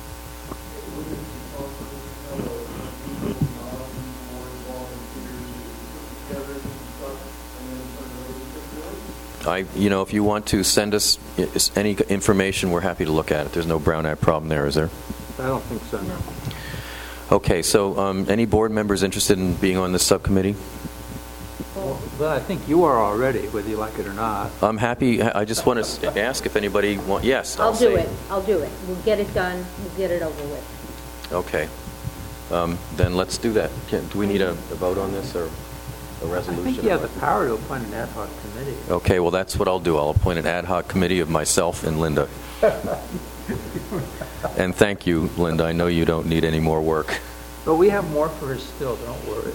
I, you know, if you want to send us any information, we're happy to look at it. There's no Brown Act problem there, is there? I don't think so, no. Okay, so um, any board members interested in being on this subcommittee? Well, well, I think you are already, whether you like it or not. I'm happy. I just want to ask if anybody wants... Yes, I'll, I'll do say. it. I'll do it. We'll get it done. We'll get it over with. Okay. Um, then let's do that. Can, do we need a, a vote on this or a resolution? I think you have the power to appoint an ad hoc committee. Okay, well, that's what I'll do. I'll appoint an ad hoc committee of myself and Linda. And thank you, Linda. I know you don't need any more work. But we have more for her still, don't worry.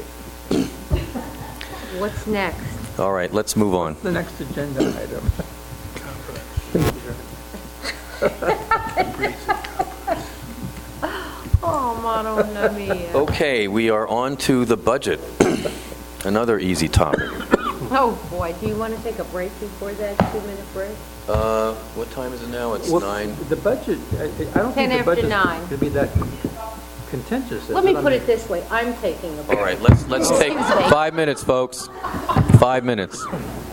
What's next? All right, let's move on. What's the next agenda item? Oh, Madonna mia. Okay, we are on to the budget. Another easy topic. Oh, boy. Do you want to take a break before that two-minute break? Uh, what time is it now? It's well, nine. The budget, I, I don't Ten think the after budget's nine. going to be that contentious. Let me I put mean, it this way. I'm taking a break. All right, let's let's take five minutes, folks. Five minutes.